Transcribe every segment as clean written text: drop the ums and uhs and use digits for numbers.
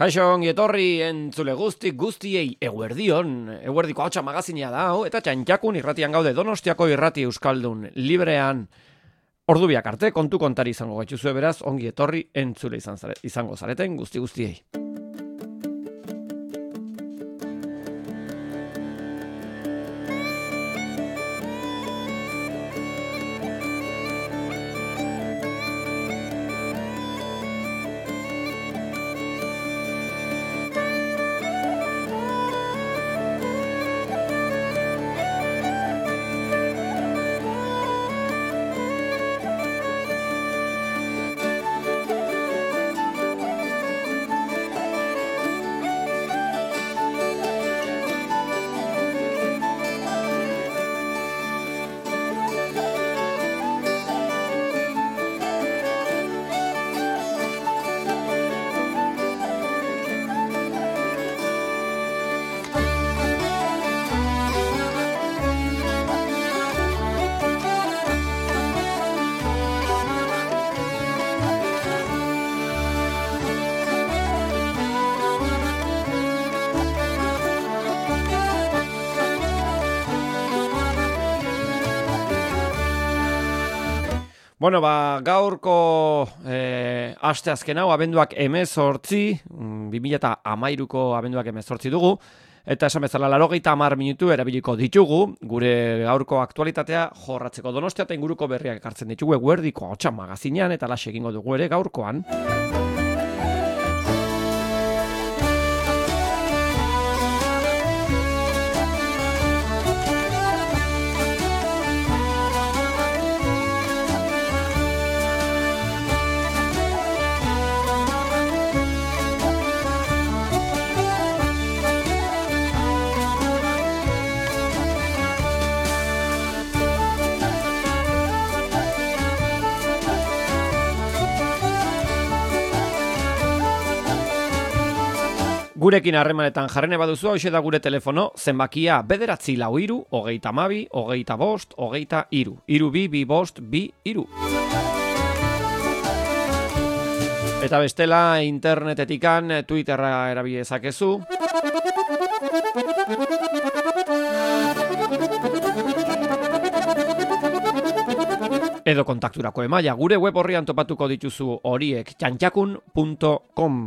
Kaixo, ongi etorri entzule guztiei eguerdiko ahotsa magazinea da, eta Txantxakun irratian gaude, Donostiako irrati euskaldun librean ordubiak arte, kontu kontari izango gaituzue beraz, ongi etorri entzule izango zareten guztiei. Bueno, gaurko asteazken hau, abenduak 18, 2013ko abenduak 18 dugu, eta esan bezala 80 minutu erabiliko ditugu, gure gaurko aktualitatea jorratzeko. Donostia eta inguruko berriak ekartzen ditugu eguerdiko ahotsa magazinean, eta laxe egingo dugu ere gaurkoan. Gurekin harremanetan jarrene baduzu, hoxe da gure telefono, zenbakia 943 22 25 23 2 5 2 3. Eta bestela internetetikan Twitterra erabili dezakezu. Edo kontakturako emaila, gure web orrian topatuko dituzu horiek, txantxakun.com.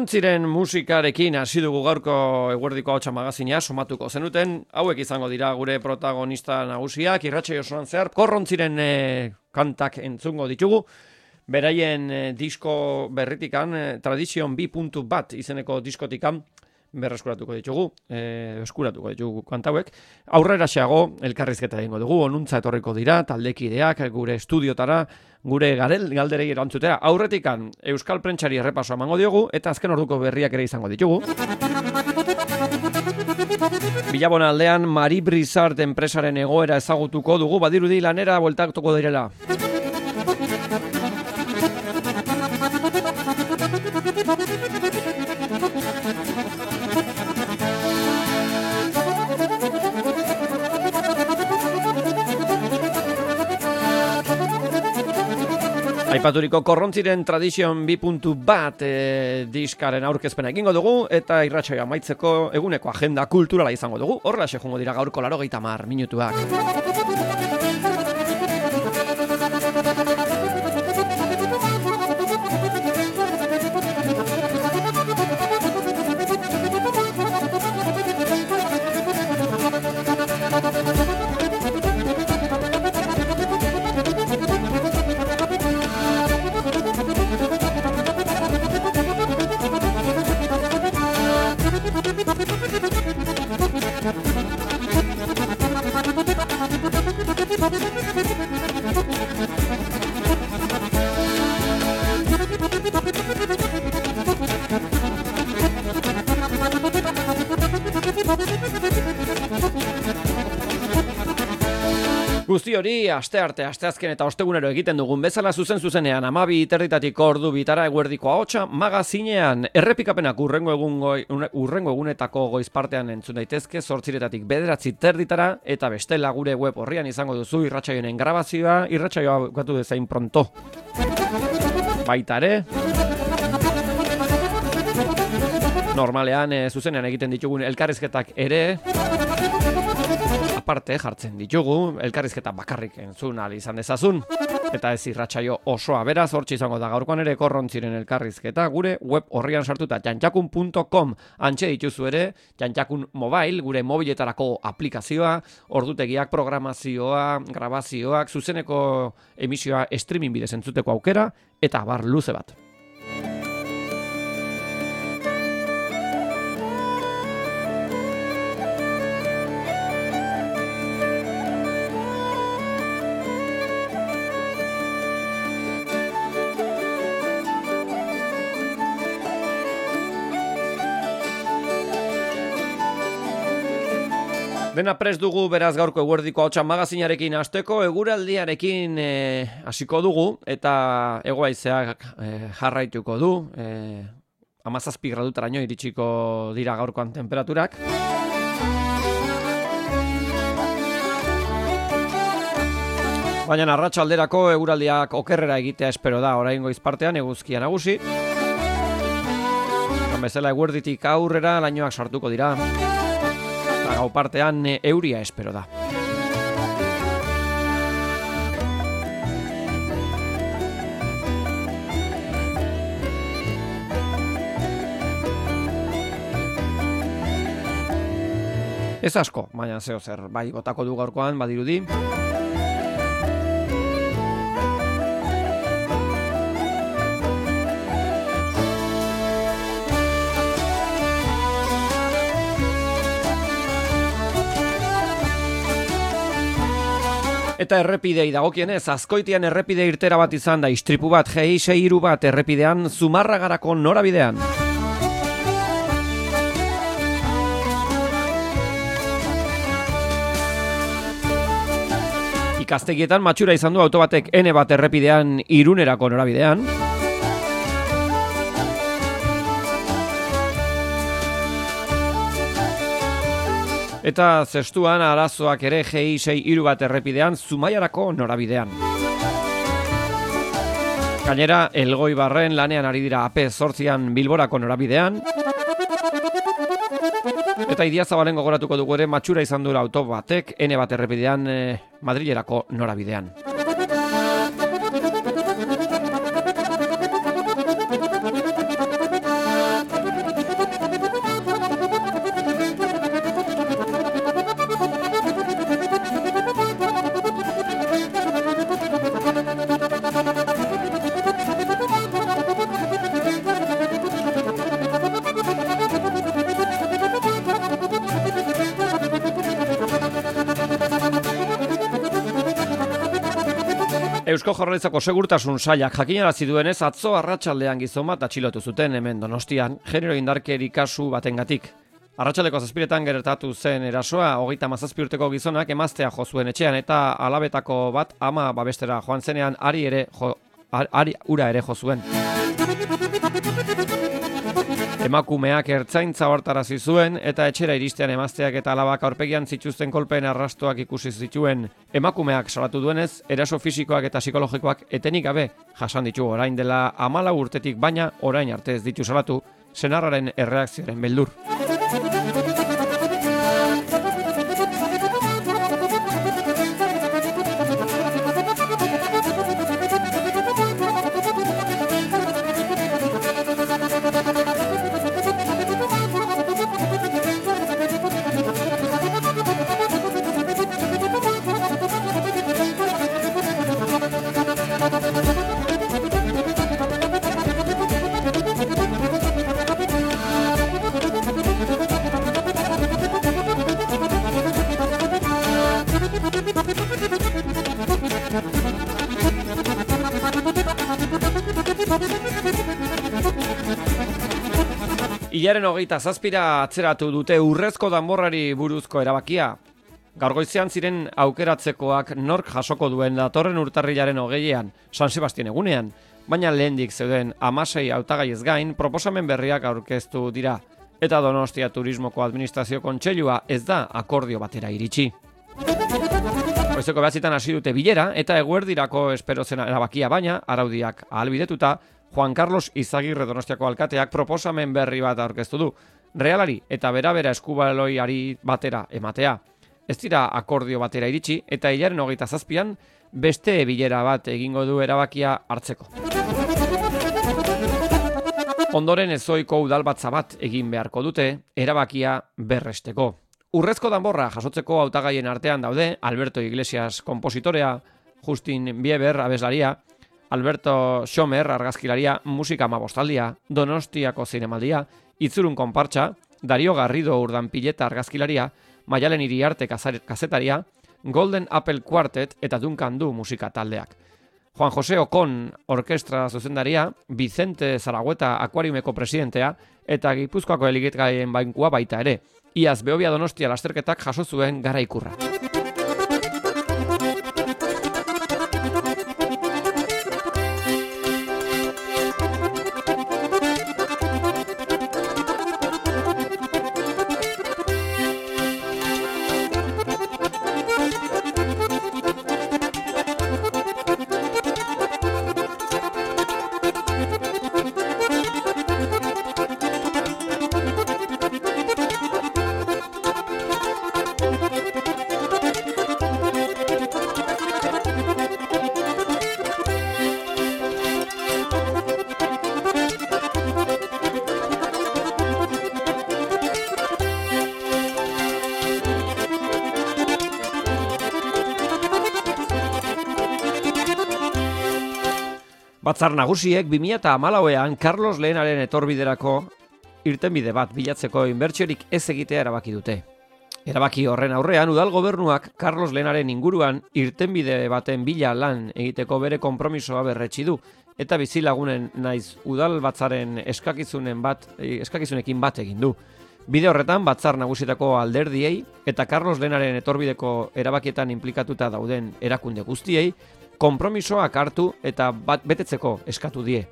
Korrontziren musikarekin hasi dugu gaurko eguerdiko ahotsa magazina somatuko zenuten. Hauek izango dira gure protagonista nagusiak, irratsaio osoan zehar Korrontziren kantak entzungo ditugu. Beraien disko berritikan, Tradition 2.1 izeneko diskotikan, berreskuratuko ditugu, eskuratuko ditugu kantauek. Aurrera xeago, elkarrizketa egingo dugu, onuntza etorriko dira, taldekideak, gure estudiotara, gure galderei erantzutera. Aurretikan, Euskal Prentsari errepasoa emango diogu, eta azken orduko berriak ere izango ditugu. Bilabona aldean, Mari Brizard enpresaren egoera ezagutuko dugu, badirudi lanera bueltatuko direla. Aipaturiko Korrontziren Tradition 2.1 diskaren aurkezpena egingo dugu eta irratsaioa amaitzeko eguneko agenda kulturala izango dugu. Horrelaxe joango dira gaurko 80 minutuak. Guzti hori, asteazken eta ostegunero egiten dugun bezala zuzenean 12:30 ordu bitara eguerdiko ahotsa magazinean errepikapenak urrengo egunetako goiz partean entzun daitezke 8:00 9:30 eta bestela gure web orrian izango duzu irratsaioen grabazioa, irratsaioa bukatu bezain pronto. Baita ere, normalean zuzenean egiten ditugun elkarrizketak ere aparte jartzen ditugu, elkarrizketa bakarrik entzun ahal izan dezazun, eta ez irratsaio osoa, beraz, hortxe izango da gaurkoan ere Korrontziren elkarrizketa, gure web horrian sartuta jantjakun.com antxe dituzu ere, Jantjakun Mobile, gure mobiletarako aplikazioa, ordutegiak, programazioa, grabazioak, zuzeneko emisioa streaming bidez entzuteko aukera, eta bar luze bat. Dena prest dugu beraz gaurko eguerdiko ahotsa magazinarekin hasteko, eguraldiarekin hasiko dugu eta hego-haizeak jarraituko du. 17 gradutaraino iritsiko dira gaurkoan temperaturak. Baina arratsalderako eguraldiak okerrera egitea espero da, oraingo izpartean eguzkia nagusi. Bezala eguerditik aurrera lainoak sartuko dira. Gau partean euria espero da. Ez asko, baina zeo zer, bai, botako du gaurkoan, badirudi. Eta errepidei dagokienez, Azkoitian errepide irtera bat izan da, istripu bat, G6 bat errepidean, Zumarragarako norabidean. Ikastegietan matxura izan du autobatek N bat errepidean, Irunerako norabidean. Eta zestuan arazoak ere G6 bat errepidean Zumaiarako norabidean. Gainera, Elgoibarren lanean ari dira AP8an Bilborako norabidean. Eta Idiazabalen gogoratuko dugu ere matxura izan dura auto batek N bat errepidean Madrilerako norabidean. Eusko Jaurlaritzako Segurtasun Sailak jakinarazi duenez atzo arratsaldean gizon bat atxilotu zuten hemen Donostian genero indarkeri kasu batengatik. Arratsaldeko 7etan gertatu zen erasoa, 37 urteko gizonak emaztea jo zuen etxean eta alabetako bat ama babestera joan zenean ura ere jo zuen. Emakumeak ertzaintza hortarazi zuen eta etxera iristean emazteak eta alabak aurpegian zituzten kolpeen arrastoak ikusi zituen. Emakumeak salatu duenez, eraso fisikoak eta psikologikoak etenik gabe jasan ditu orain dela 14 urtetik, baina orain arte ez ditu salatu senarraren erreakzioaren beldur. Ilaren 27 atzeratu dute urrezko danborrari buruzko erabakia. Gaur goizean ziren aukeratzekoak nork jasoko duen datorren urtarrilaren 20ean, San Sebastien egunean, baina lehendik zeuden 16 hautagaiez gain proposamen berriak aurkeztu dira, eta Donostia Turismoko Administrazio Kontseilua ez da akordio batera iritsi. Goizeko 9etan hasi dute bilera eta eguerdirako espero zen erabakia, baina araudiak ahalbidetuta Juan Carlos Izagirre Donostiako alkateak proposamen berri bat aurkeztu du. Realari eta bera eskubaloiari batera ematea. Ez dira akordio batera iritsi eta hilaren 27an beste bilera bat egingo du erabakia hartzeko. Ondoren ezoiko udalbatza bat egin beharko dute erabakia berresteko. Urrezko danborra jasotzeko hautagaien artean daude Alberto Iglesias konpositorea, Justin Bieber abeslaria, Alberto Xomer argazkilaria, musika amabostaldia, Donostiako zinemaldia, Itzurun konpartsa, Dario Garrido urdanpileta argazkilaria, Maialen Iriarte kazetaria, Golden Apple Quartet eta Duncan Du musika taldeak. Juan Jose Okon orkestra zuzendaria, Vicente Zaragoeta akuariumeko presidentea eta Gipuzkoako eliketgaien bankua baita ere. Iaz Behobia Donostia lasterketak jaso zuen garaikurra. Batzar nagusiek 2014ean Carlos Lehenaren etorbiderako irtenbide bat bilatzeko inbertsiorik ez egitea erabaki dute. Erabaki horren aurrean udal gobernuak Carlos Lehenaren inguruan irtenbide baten bila lan egiteko bere konpromisoa berretsi du eta bizilagunen naiz udal batzaren eskakizunekin bat egin du. Bide horretan batzar nagusietako alderdiei eta Carlos Lehenaren etorbideko erabakietan inplikatuta dauden erakunde guztiei konpromisoak hartu eta betetzeko eskatu die.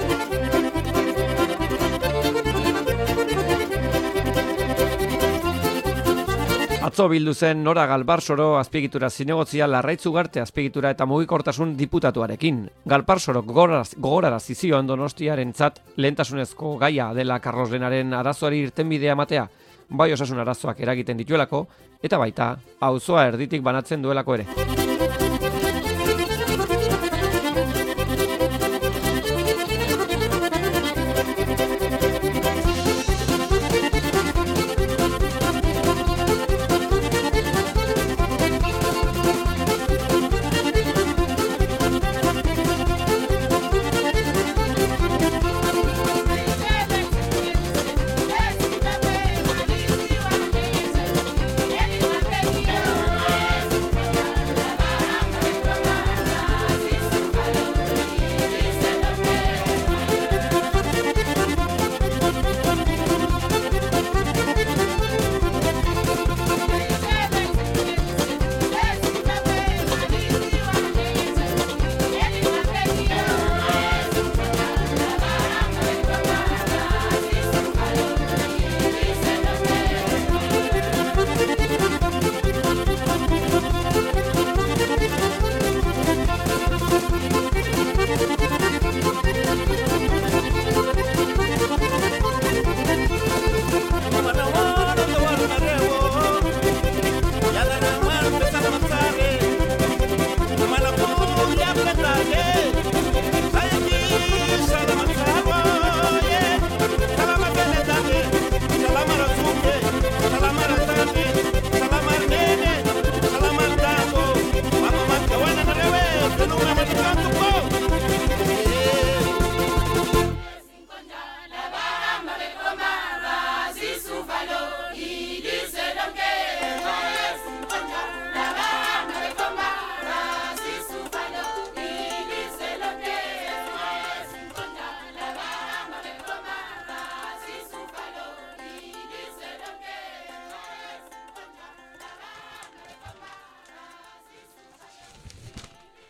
Atzo bildu zen Nora Galbarsoro azpiegitura zinegotzia Larraitz Ugarte azpiegitura eta mugikortasun diputatuarekin. Galbarsoro gogorarazi zion Donostiarentzat lehentasunezko gaia dela Carlos Lehenaren arazoari irtenbidea ematea, bai osasun arazoak eragiten dituelako eta baita auzoa erditik banatzen duelako ere.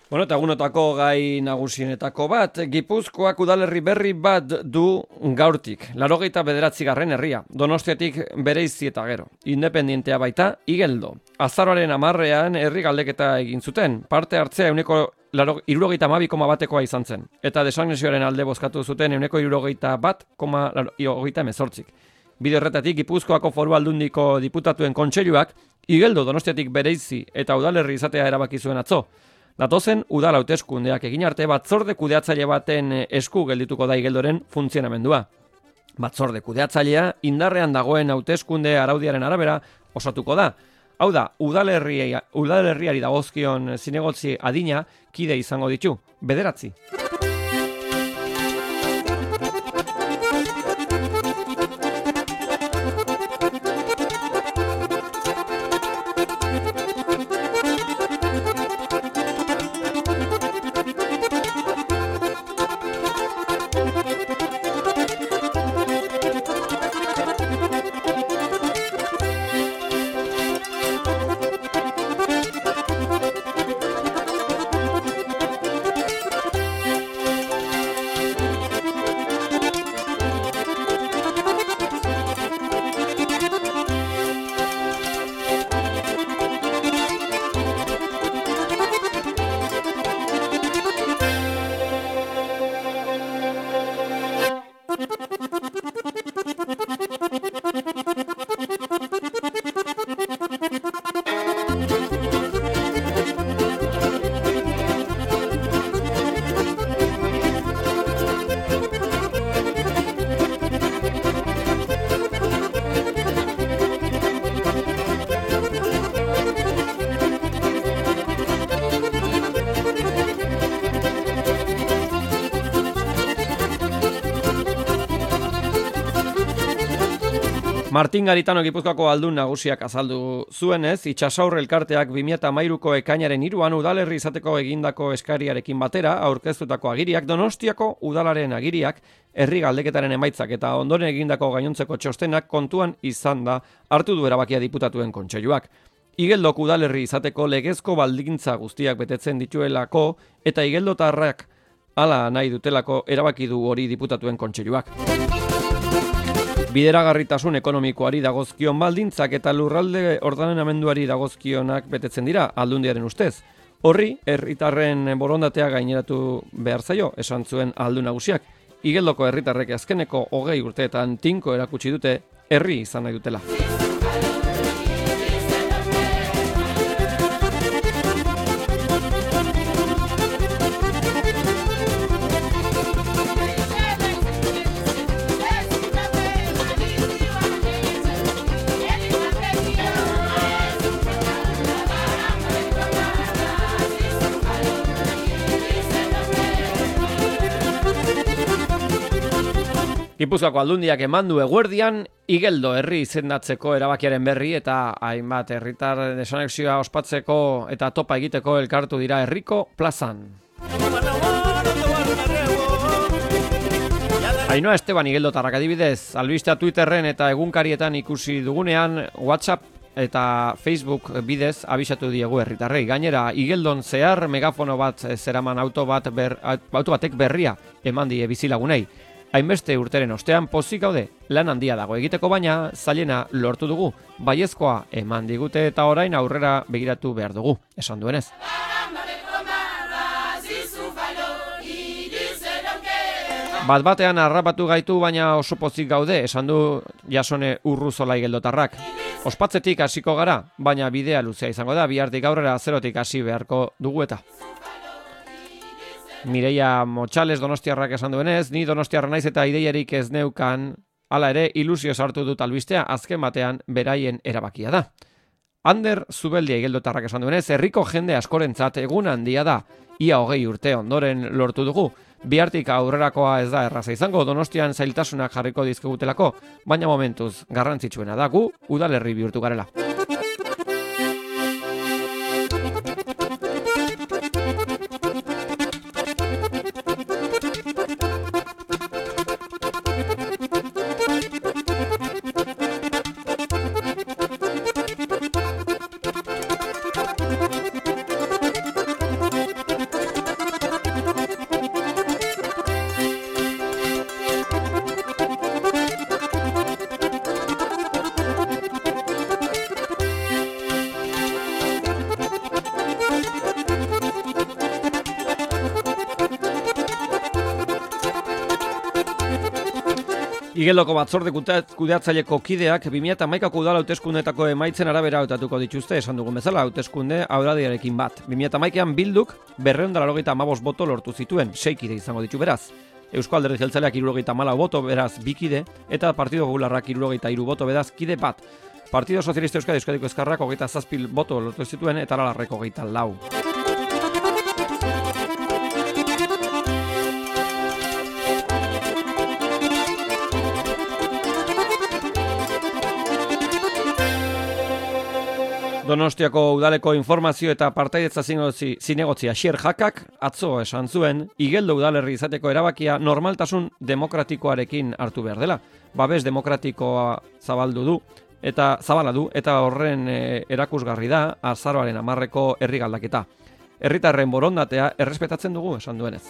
Bueno, eta egunotako gai nagusienetako bat, Gipuzkoak udalerri berri bat du gaurtik. 89. herria, Donostiatik bereizi eta gero. Independientea baita, Igeldo. Azaroaren 10ean herri galdeketa egin zuten. Parte hartzea 72,2,batekoa izan zen. Eta desanexioaren alde bozkatu zuten 71,18. Bide horretatik Gipuzkoako Foru Aldundiko diputatuen kontseiluak Igeldo Donostiatik bereizi eta udalerri izatea erabaki zuen atzo. Datozen udal hauteskundeak egin arte batzorde kudeatzaile baten esku geldituko da Igeldoren funtzionamendua. Batzorde kudeatzailea indarrean dagoen hauteskunde araudiaren arabera osatuko da. Hau da, udalerriari dagozkion zinegotzi adina kide izango ditu, 9. Martin Garitano Gipuzkoako aldun nagusiak azaldu zuenez, Itxasaur elkarteak 2013ko ekainaren 3an udalerri izateko egindako eskariarekin batera aurkeztutako agiriak Donostiako udalaren agiriak, herri galdeketaren emaitzak eta ondoren egindako gainontzeko txostenak kontuan izan da hartu du erabakia diputatuen kontseiluak. Igeldok udalerri izateko legezko baldintza guztiak betetzen dituelako eta igeldotarrak hala nahi dutelako erabaki du hori diputatuen kontseiluak. Bideragarritasun ekonomikoari dagozkion baldintzak eta lurralde ordenamenduari dagozkionak betetzen dira aldundiaren ustez. Horri, herritarren borondatea gaineratu behar zaio, esan zuen aldun nagusiak. Igeldoko herritarrek azkeneko 20 urteetan tinko erakutsi dute herri izan nahi dutela. Gipuzkoako aldundiak eman du eguerdian Igeldo herri izendatzeko erabakiaren berri eta hainbat herritar desanexioa ospatzeko eta topa egiteko elkartu dira herriko plazan. Ainhoa Esteban Igeldotarrak adibidez, albistea Twitterren eta egunkarietan ikusi dugunean WhatsApp eta Facebook bidez abisatu diegu herritarrei. Gainera, Igeldon zehar megafono bat zeraman auto batek berria eman die bizilagunei. Hainbeste urteren ostean pozik gaude, lan handia dago egiteko baina zailena lortu dugu. Baiezkoa eman digute eta orain aurrera begiratu behar dugu, esan duenez. Bat-batean harrapatu gaitu baina oso pozik gaude, esan du Jasone Urruzola Igeldotarrak. Ospatzetik hasiko gara, baina bidea luzea izango da, bihartik aurrera zerotik hasi beharko dugu eta. Mireia Motxales Donostiarrak esan duenez, ni Donostiarra naiz eta ideiarik ez neukan, hala ere ilusio sartu dut albistea, azken batean beraien erabakia da. Ander Zubeldia Igeldotarrak esan duenez, herriko jende askorentzat egun handia da, ia 20 urte ondoren lortu dugu. Bihartik aurrerakoa ez da erraza izango, Donostian zailtasunak jarriko dizkigutelako, baina momentuz garrantzitsuena da gu udalerri bihurtu garela. Igeldoko batzorde kudeatzaileko kideak 2011ko udal hauteskundetako emaitzen arabera hautatuko dituzte, esan dugun bezala, hauteskunde aurraldiarekin bat. 2011an Bilduk 295 boto lortu zituen, 6 kide izango ditu beraz. Eusko Alderdi Jeltzaleak 74 boto beraz 2 kide, eta Partido Popularrak 73 boto beraz kide bat. Partido Socialista Euskadiko Ezkerrak 27 boto lortu zituen, eta Aralarrek 24. Donostiako udaleko informazio eta partaidetza zinegotzia Xier Jakak atzo esan zuen, Igeldo udalerri izateko erabakia normaltasun demokratikoarekin hartu behar dela. Babes demokratikoa zabala du eta horren erakusgarri da azaroaren 10ko herri galdaketa. Herritarren borondatea errespetatzen dugu, esan duenez.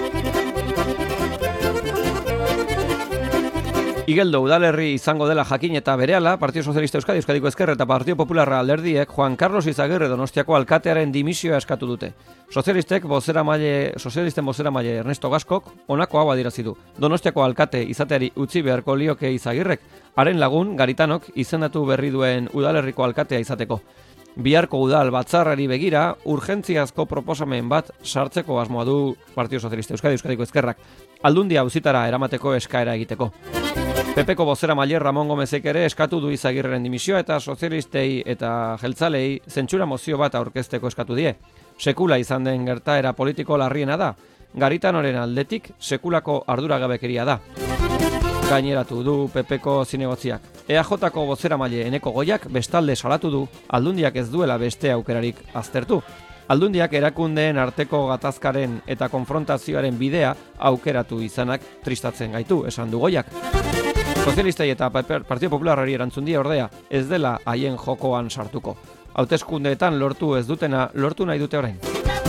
Igeldo udalerri izango dela jakin eta berehala, Partido Socialista Euskadiko Ezker eta Partido Popularra alderdiek Juan Carlos Izagirre Donostiako alkatearen dimisioa eskatu dute. Sozialisten bozeramaile Ernesto Gaskok honako hau adierazi du. Donostiako alkate izateari utzi beharko lioke Izagirrek, haren lagun Garitanok izendatu berri duen udalerriko alkatea izateko. Biharko udal batzarrari begira, urgentziazko proposamen bat sartzeko asmoa du Partido Socialista Euskadiko Ezkerrak, Aldundia auzitara eramateko eskaera egiteko. PPko bozeramaile Ramon Gomezek ere eskatu du Izagirreren dimisioa eta sozialistei eta jeltzalei zentsura mozio bat aurkezteko eskatu die. Sekula izan den gertaera politiko larriena da, Garitanoren aldetik sekulako arduragabekeria da. Gaineratu du PPko zinegotziak. EAJko bozeramaile Eneko Goiak bestalde salatu du Aldundiak ez duela beste aukerarik aztertu. Aldundiak erakundeen arteko gatazkaren eta konfrontazioaren bidea aukeratu izanak tristatzen gaitu, esan du Goiak. Sozialistei eta Partido Popularrari erantzun die ordea, ez dela haien jokoan sartuko. Hauteskundeetan lortu ez dutena lortu nahi dute orain.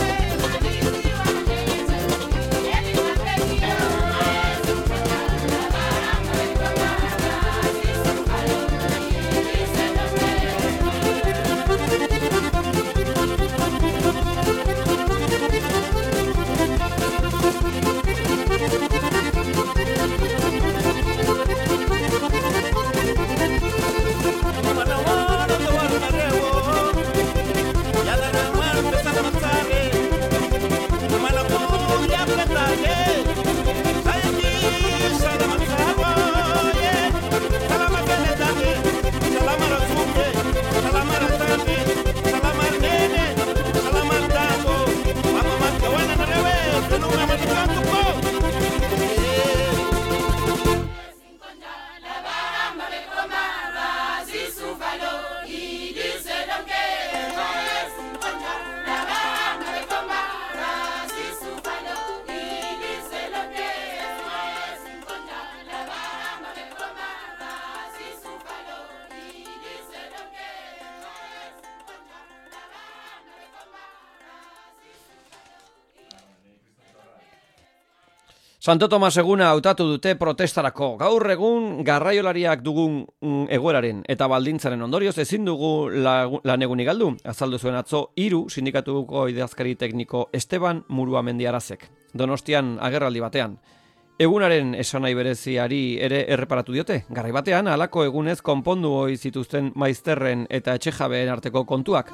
Santo Tomas eguna hautatu dute protestarako. Gaur egun garraiolariak dugun egoeraren eta baldintzaren ondorioz ezin dugu lan egunik galdu. Azaldu zuen atzo 3 sindikatuko idazkari tekniko Esteban Muruamendiarazek. Donostian agerraldi batean. Egunaren esanai bereziari ere erreparatu diote. Garai batean halako egunez konpondu ohi zituzten maizterren eta etxejabeen arteko kontuak.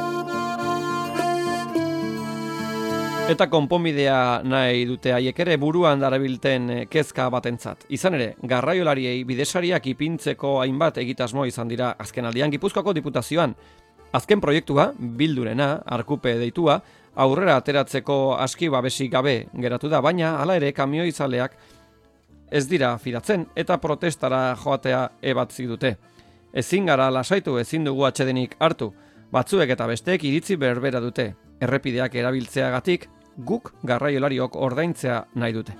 Eta konponbidea nahi dute haiek ere buruan darabilten kezka batentzat. Izan ere, garraiolariei bidesariak ipintzeko hainbat egitasmo izan dira azkenaldian Gipuzkoako Diputazioan. Azken proiektua, Bildurena, Arkupe deitua, aurrera ateratzeko aski babesik gabe geratu da, baina hala ere kamioizaleak ez dira fidatzen eta protestara joatea ebatzi dute. Ezin gara lasaitu, ezin dugu atsedenik hartu. Batzuek eta besteek iritzi berbera dute. Errepideak erabiltzeagatik guk garraiolariok ordaintzea nahi dute.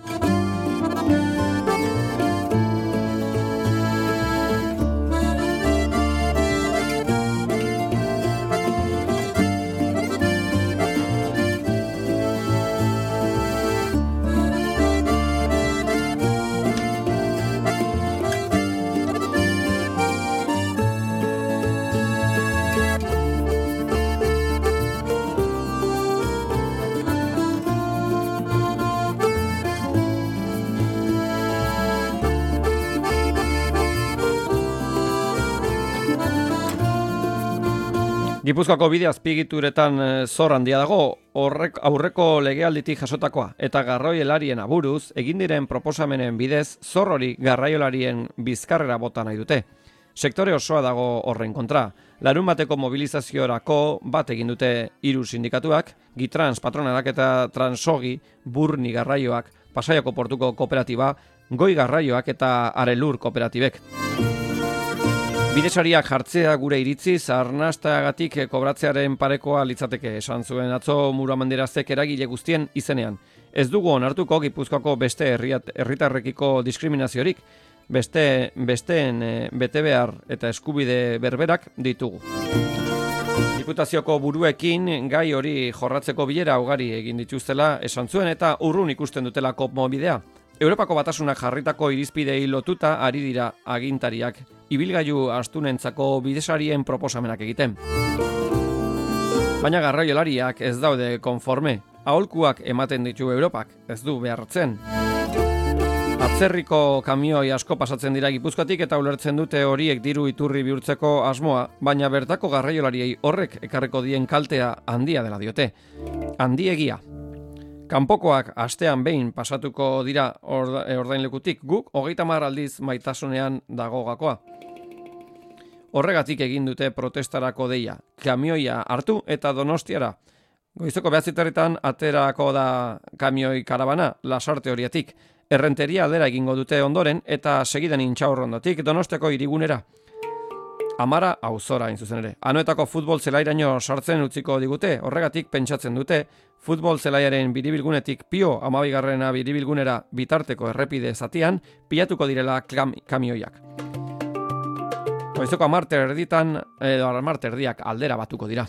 Gipuzkoako bide azpiegituretan zor handia dago, aurreko legealditik jasotakoa eta garraiolarien aburuz egin diren proposamenen bidez zor hori garraiolarien bizkarrera bota nahi dute. Sektore osoa dago horren kontra. Larunbateko mobilizaziorako bat egin dute 3 sindikatuak, Gitrans patronalak eta Transogi, Burni garraioak, Pasaiako portuko kooperatiba, Goi garraioak eta Arelur kooperatibek. Bidesariak jartzea gure iritziz arnastagatik kobratzearen parekoa litzateke, esan zuen atzo Muruamenderazek eragile guztien izenean. Ez dugu onartuko Gipuzkoako beste herritarrekiko diskriminaziorik, besteen betebehar eta eskubide berberak ditugu. Diputazioko buruekin gai hori jorratzeko bilera ugari egin dituztela esan zuen eta urrun ikusten dutelako mobidea. Europako Batasunak jarritako irizpidei lotuta ari dira agintariak ibilgailu astunentzako bidesarien proposamenak egiten. Baina garraiolariak ez daude konforme. Aholkuak ematen ditu Europak, ez du behartzen. Atzerriko kamioi asko pasatzen dira Gipuzkoatik eta ulertzen dute horiek diru iturri bihurtzeko asmoa, baina bertako garraiolariei horrek ekarreko dien kaltea handia dela diote. Handiegia. Kanpokoak astean behin pasatuko dira ordainlekutik, guk 30 aldiz maitasunean dago gakoa. Horregatik egin dute protestarako deia, kamioia hartu eta Donostiara. Goizeko 9:00 aterako da kamioi karabana, Lasarte horiatik. Errenteria aldera egingo dute ondoren eta segidan Intxaurrondotik Donostiako hirigunera. Amara auzora hain zuzen ere. Anoetako futbol zelairaino sartzen utziko digute, horregatik pentsatzen dute, futbol zelaiaren biribilgunetik Pio 12. biribilgunera bitarteko errepide zatian, pilatuko direla kamioiak. Goizeko 10:30 aldera batuko dira.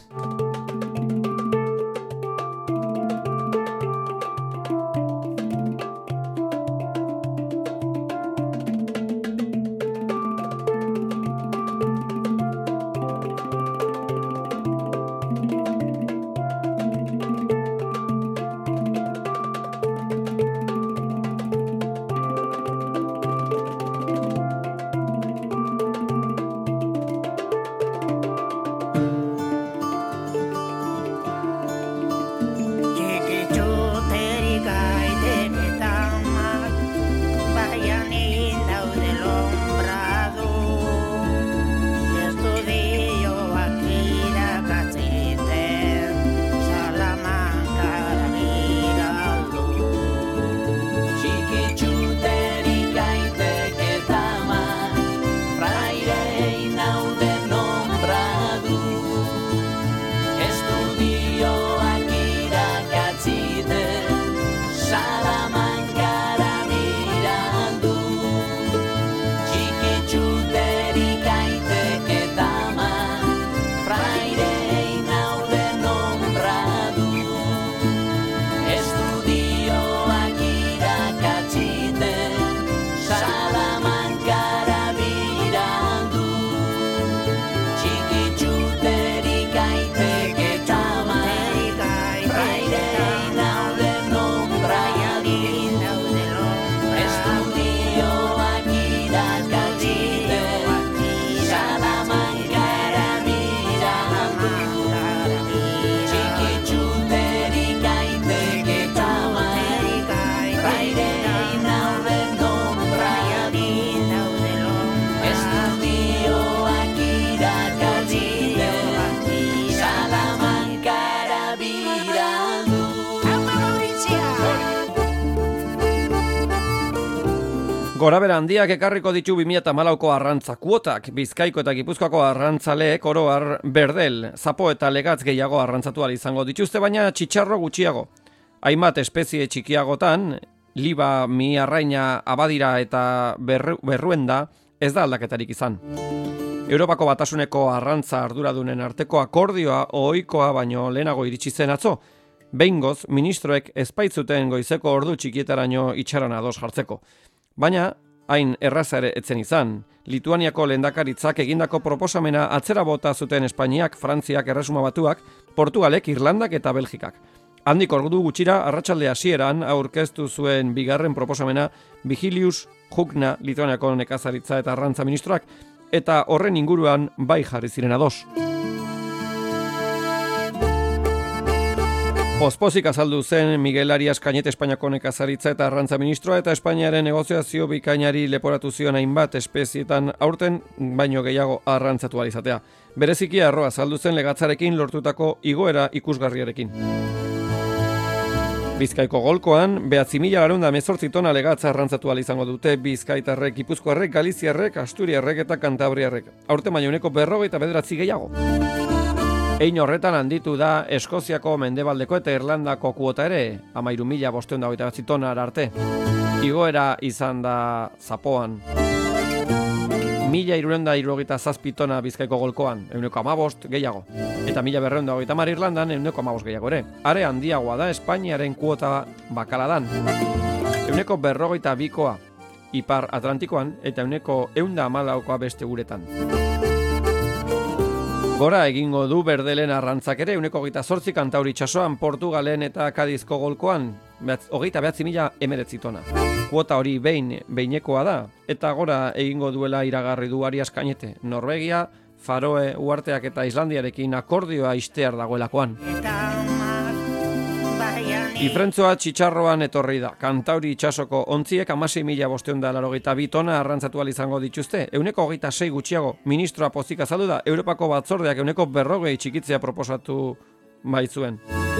Gorabera handiak ekarriko ditu 2014ko arrantza kuotak. Bizkaiko eta Gipuzkoako arrantzaleek oro har berdel, zapo eta legatz gehiago arrantzatu ahal izango dituzte, baina txitxarro gutxiago. Hainbat espezie txikiagotan, liba, miarraina, abadira eta berruenda ez da aldaketarik izan. Europako Batasuneko arrantza arduradunen arteko akordioa ohikoa baino lehenago iritsi zen atzo. Behingoz, ministroek ezpaitzuten goizeko ordu txikietaraino itxaron ados jartzeko. Baina, hain erraza ere etzen izan. Lituaniako lehendakaritzak egindako proposamena atzera bota zuten Espainiak, Frantziak, Erresuma Batuak, Portugalek, Irlandak eta Belgikak. Handik ordu gutxira, arratsalde hasieran aurkeztu zuen bigarren proposamena Vigilius Jukna, Lituaniako nekazaritza eta arrantza ministroak, eta horren inguruan bai jarri ziren ados. Pozpozik azaldu zen Miguel Arias Cañete Espainiako nekazaritza eta arrantza ministroa eta Espainiaren negoziazio bikainari leporatu zion hainbat espezietan aurten baino gehiago arrantzatu ahal izatea. Bereziki arroa azaldu zen legatzarekin lortutako igoera ikusgarriarekin. Bizkaiko golkoan, 9.918 tona legatza arrantzatu ahal izango dute Bizkaitarrek, Gipuzkoarrek, Galiziarrek, Asturiarrek eta Kantabriarrek. Aurten baino 49 gehiago. Hein horretan handitu da Eskoziako, Mendebaldeko eta Irlandako kuota ere, 13.529 tona arte. Igoera izan da Zapoan. 1.277 tona Bizkaiko golkoan, 15 gehiago. Eta 1.230 Irlandan, 15 gehiago ere. Are handiagoa da Espainiaren kuota bakaladan. 142koa Ipar Atlantikoan eta 114koa beste uretan. Gora egingo du Berdelen arrantzak ere, 128 Kantauri itsasoan, Portugalen eta Kadizko golkoan, 29.019 tona. Kuota hori behinekoa da, eta gora egingo duela iragarri du Arias Cañete. Norvegia, Faroe uharteak eta Islandiarekin akordioa ixtear dagoelakoan. Ifrentzoa txitxarroan etorri da. Kantauri itsasoko ontziek 16.582 tona arrantzatu ahal izango dituzte. 126 gutxiago ministroa pozik azaldu da, Europako batzordeak 140 txikitzea proposatu baitzuen.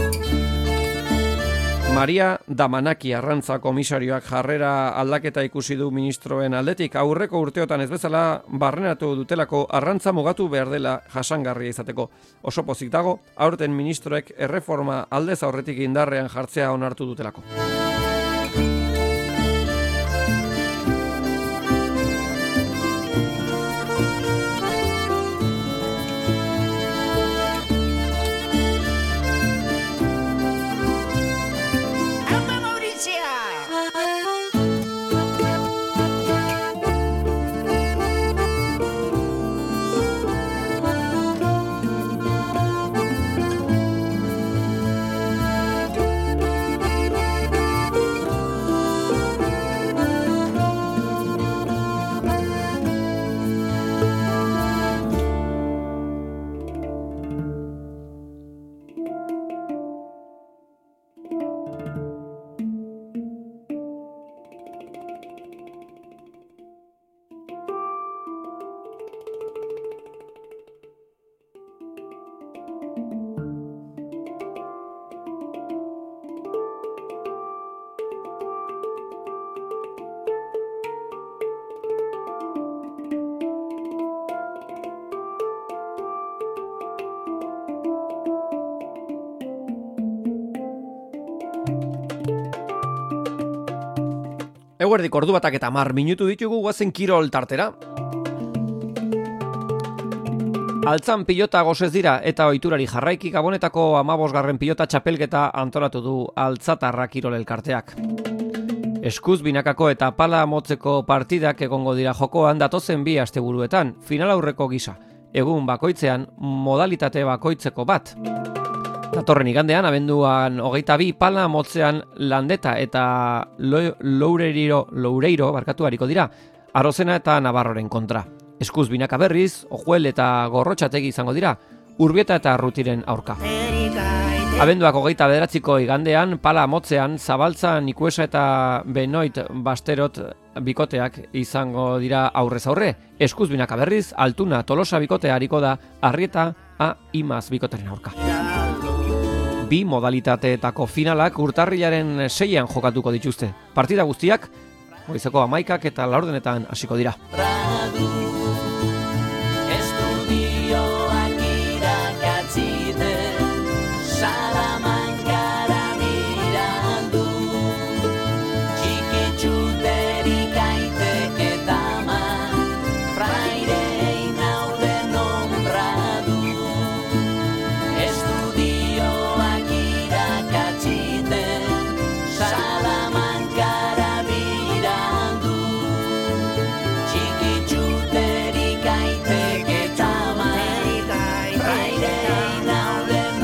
Maria Damanaki arrantza komisarioak jarrera aldaketa ikusi du ministroen aldetik. Aurreko urteotan ez bezala barrenatu dutelako arrantza mugatu behar dela jasangarria izateko. Oso pozik dago, aurten ministroek erreforma aldez aurretik indarrean jartzea onartu dutelako. Eguerdik ordu batak eta 10 minutu ditugu guazen kirol tartera. Altzan pilota gozez dira eta ohiturari jarraiki Gabonetako 15. pilota txapelketa antolatu du Altzatarra kirol elkarteak. Eskuz binakako eta pala motzeko partidak egongo dira jokoan datozen 2 asteburuetan, final aurreko gisa. Egun bakoitzean modalitate bakoitzeko bat. Datorren igandean, abenduan 22 pala motzean Landeta eta Loureiro hariko dira, Arozena eta Navarroren kontra. Eskuz binaka berriz, Ojuel eta Gorrotxategi izango dira, Urbieta eta Arrutiren aurka. Abenduak 29ko igandean, pala motzean, Zabaltza, Nikuesa eta Benoit Basterot bikoteak izango dira aurrez aurre. Eskuz binaka berriz, Altuna Tolosa bikotea hariko da, Arrieta A. Imaz bikoteren aurka. Bi modalitateetako finalak urtarrilaren 6an jokatuko dituzte. Partida guztiak, goizeko 11ak eta 4 hasiko dira. Salamanca, Virandu, Chiquichute.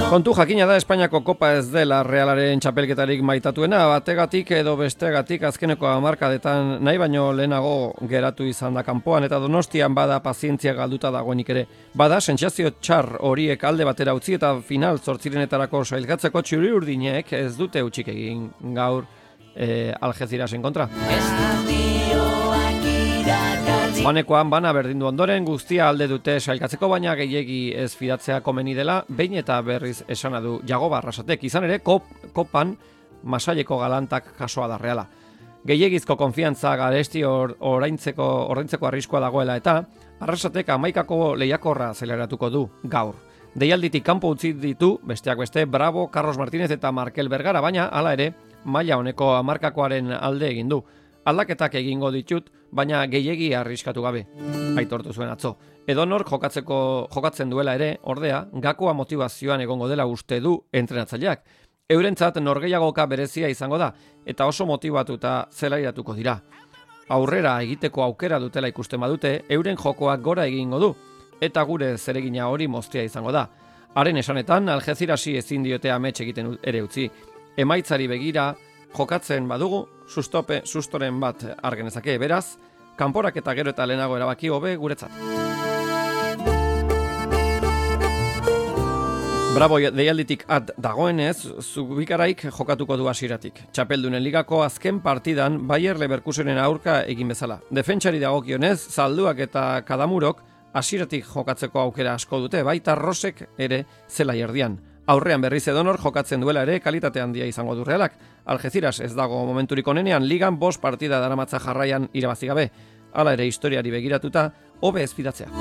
Kontu jakina da Espainiako kopa ez dela Realaren txapelketarik maitatuena, bategatik edo bestegatik azkeneko hamarkadetan nahi baino lehenago geratu izan da kanpoan eta Donostian bada pazientzia galduta dagoenik ere. Bada sentsazio txar horiek alde batera utzi eta final 8etarako sailkatzeko txuri-urdinek ez dute hutsik egin gaur Algecirasen kontra. Joanekoan bana berdindu ondoren guztia alde dute sailkatzeko, baina gehiegi ez fidatzea komeni dela, behin eta berriz esana du Jagoba Arrasatek. Izan ere, kopan masaileko galantak jasoa da Reala. Gehiegizko konfiantza garesti ordaintzeko arriskua dagoela eta Arrasatek 11ko lehiakorra zeleratuko du gaur. Deialditik kanpo utzi ditu, besteak beste, Bravo, Carlos Martínez eta Markel Bergara, baina hala ere, maila honeko hamarkakoaren alde egin du. Aldaketak egingo ditut, baina gehiegi arriskatu gabe, aitortu zuen atzo. Edonork jokatzen duela ere, ordea, gakoa motivazioan egongo dela uste du entrenatzaileak. Eurentzat norgehiagoka berezia izango da, eta oso motibatuta zelairatuko dira. Aurrera egiteko aukera dutela ikusten badute, euren jokoak gora egingo du, eta gure zeregina hori moztea izango da. Haren esanetan, Algecirasi ezin diote amets egiten ere utzi. Emaitzari begira, jokatzen badugu, sustoren bat argenezake, beraz, kanporak eta gero eta lehenago erabaki hobe guretzat. Bravo deialditik dagoenez, Zubikaraik jokatuko du hasieratik. Txapeldunen ligako azken partidan Bayer Leverkusenen aurka egin bezala. Defentsari dagokionez, Zalduak eta Kadamurok hasieratik jokatzeko aukera asko dute, baita Rosek ere zelai erdian. Aurrean berriz edonor jokatzen duela ere kalitate handia izango du Realak. Algeciras ez dago momenturik onenean ligan 5 partida daramatza jarraian irabazi gabe. Hala ere historiari begiratuta, hobe ez fidatzea.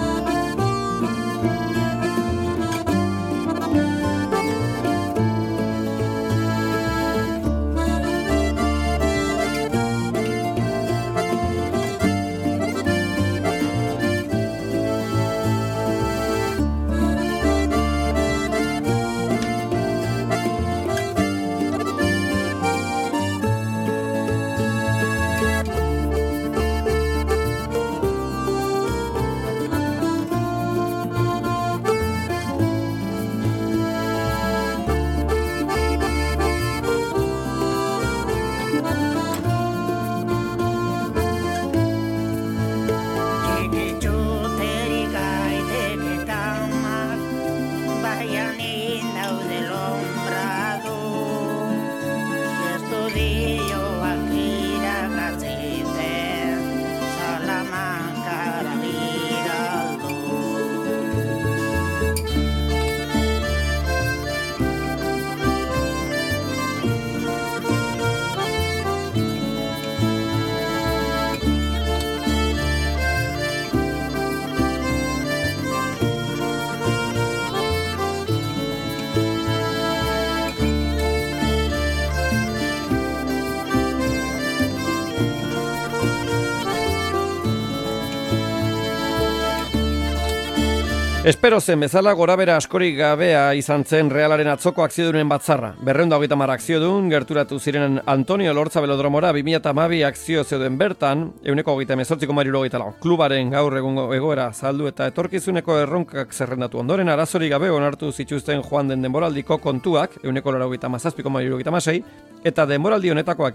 Espero zen bezala gorabera askorik gabea izan zen Realaren atzoko akziodunen batzarra. 230 akziodun gerturatu zirenen Antonio Lortza Velodromora 2012 akzio zeuden bertan, 118,74 klubaren gaur egungo egoera saldu eta etorkizuneko erronkak zerrendatu ondoren arazorik gabe onartu zituzten joan den denboraldiko kontuak 187,76 eta denboraldi honetakoak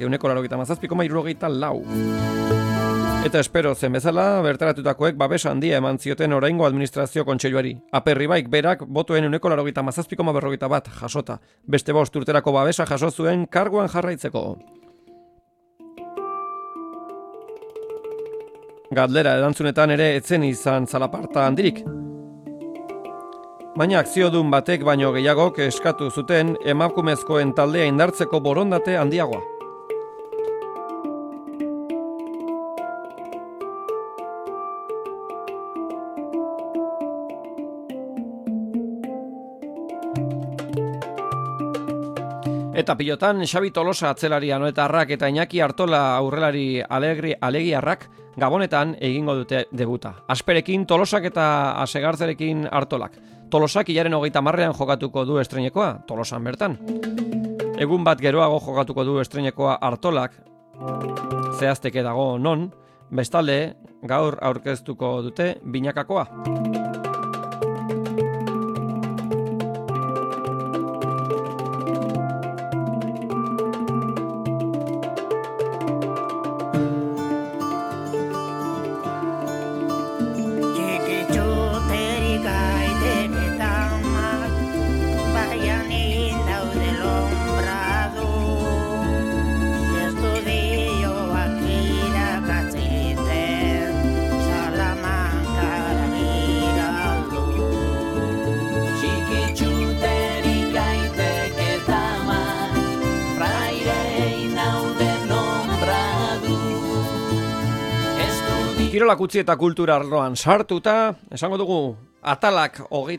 187,74. Eta espero zen bezala, bertaratutakoek babes handia eman zioten oraingo administrazio kontseiluari. Aperribaik berak botoen 187,41 jasota. Beste 5 urterako babesa jaso zuen karguan jarraitzeko. Galdera erantzunetan ere etzen izan zalaparta handirik. Baina akziodun batek baino gehiagok eskatu zuten emakumezkoen taldea indartzeko borondate handiagoa. Eta pilotan, Xabi Tolosa atzelari anoetarrak eta Iñaki Artola aurrelari alegiarrak Gabonetan egingo dute debuta. Asperekin Tolosak eta Asegartzerekin Artolak. Tolosak hilaren 30ean jokatuko du estreinekoa, Tolosan bertan. Egun bat geroago jokatuko du estreinekoa Artolak, zehazteke dago non, bestalde gaur aurkeztuko dute binakakoa. Kirolak utzi eta kultura arloan sartuta, esango dugu atalak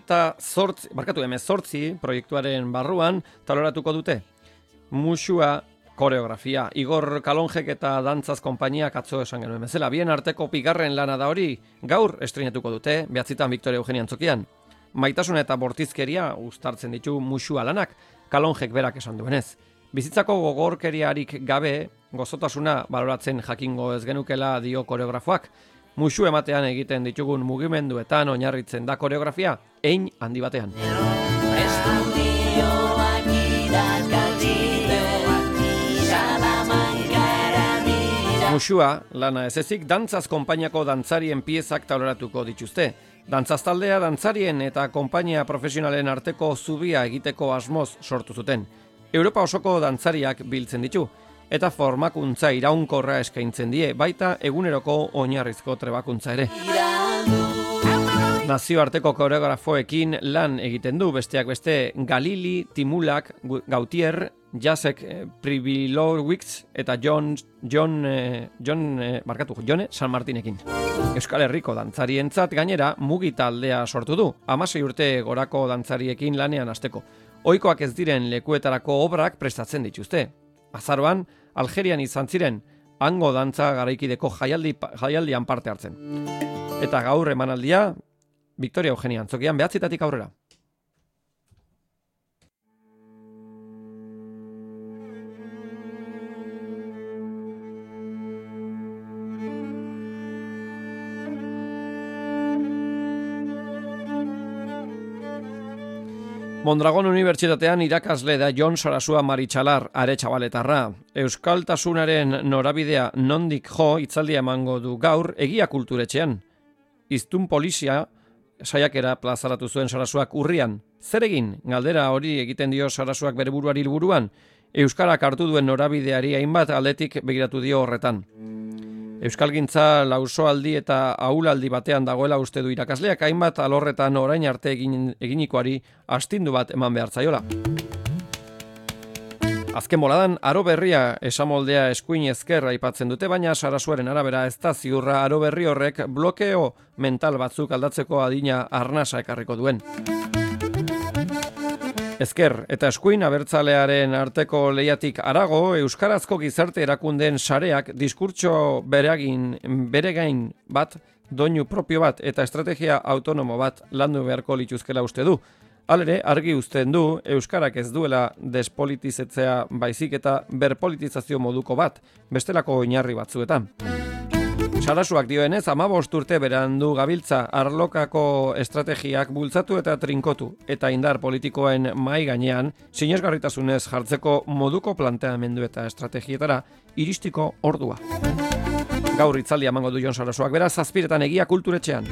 18 proiektuaren barruan taloratuko dute. Musua, koreografia, Igor Kalonjek eta Dantzaz konpainiak atzo esan genuen bezala. Bien arteko bigarren lana da hori, gaur estrenatuko dute, 9 Victoria Eugenia Antzokian. Maitasuna eta bortizkeria uztartzen ditu musua lanak, Kalonjek berak esan duenez. Bizitzako gogorkeriarik gabe, gozotasuna baloratzen jakingo ez genukela dio koreografoak. Musu ematean egiten ditugun mugimenduetan oinarritzen da koreografia, hein handi batean. Musua, lana ez ezik, Dantzaz konpainiako dantzarien piezak taloratuko dituzte. Dantzaz taldea dantzarien eta konpainia profesionalen arteko zubia egiteko asmoz sortu zuten. Europa osoko dantzariak biltzen ditu, eta formakuntza iraunkorra eskaintzen die, baita eguneroko oinarrizko trebakuntza ere. Nazioarteko koreografoekin lan egiten du, besteak beste Galili, Timulak, Gautier, Jacek Pribilowicz eta Jone San Martinekin. Euskal Herriko dantzarientzat gainera mugi taldea sortu du, 16 urte gorako dantzariekin lanean hasteko. Ohikoak ez diren lekuetarako obrak prestatzen dituzte. Azaroan, Algerian izan ziren, hango dantza garaikideko jaialdian parte hartzen. Eta gaur emanaldia, Victoria Eugenia Antzokian 9 aurrera. Mondragon Unibertsitatean irakasle da Jon Sarasua Maritxalar, are txabaletarra. Euskaltasunaren norabidea nondik jo hitzaldia emango du gaur egia kulturetxean. Iztun polizia saiakera plazaratu zuen Sarasuak urrian. Zer egin? Galdera hori egiten dio Sarasuak bere buruari helburuan. Euskarak hartu duen norabideari hainbat aldetik begiratu dio horretan. Euskalgintza lausoaldi eta ahulaldi batean dagoela uste du irakasleak, hainbat alorretan orain arte eginikoari astindu bat eman behar zaiola. Azken boladan, aro berria esamoldea eskuin ezker aipatzen dute, baina Sarasuaren arabera ez da ziurra aro berri horrek blokeo mental batzuk aldatzeko adina arnasa ekarriko duen. Ezker eta eskuin abertzalearen arteko lehiatik arago, euskarazko gizarte erakundeen sareak diskurtso beregain bat, doinu propio bat eta estrategia autonomo bat landu beharko lituzkela uste du. Halere, argi uzten du, euskarak ez duela despolitizatzea baizik eta berpolitizazio moduko bat, bestelako oinarri batzuetan. Sarasuak dioenez, 15 urte berandu gabiltza arlokako estrategiak bultzatu eta trinkotu, eta indar politikoen mahai gainean, sinesgarritasunez jartzeko moduko planteamendu eta estrategietara iristiko ordua. Gaur hitzaldia emango du Jon Sarasuak, beraz 7 egia kulturetxean.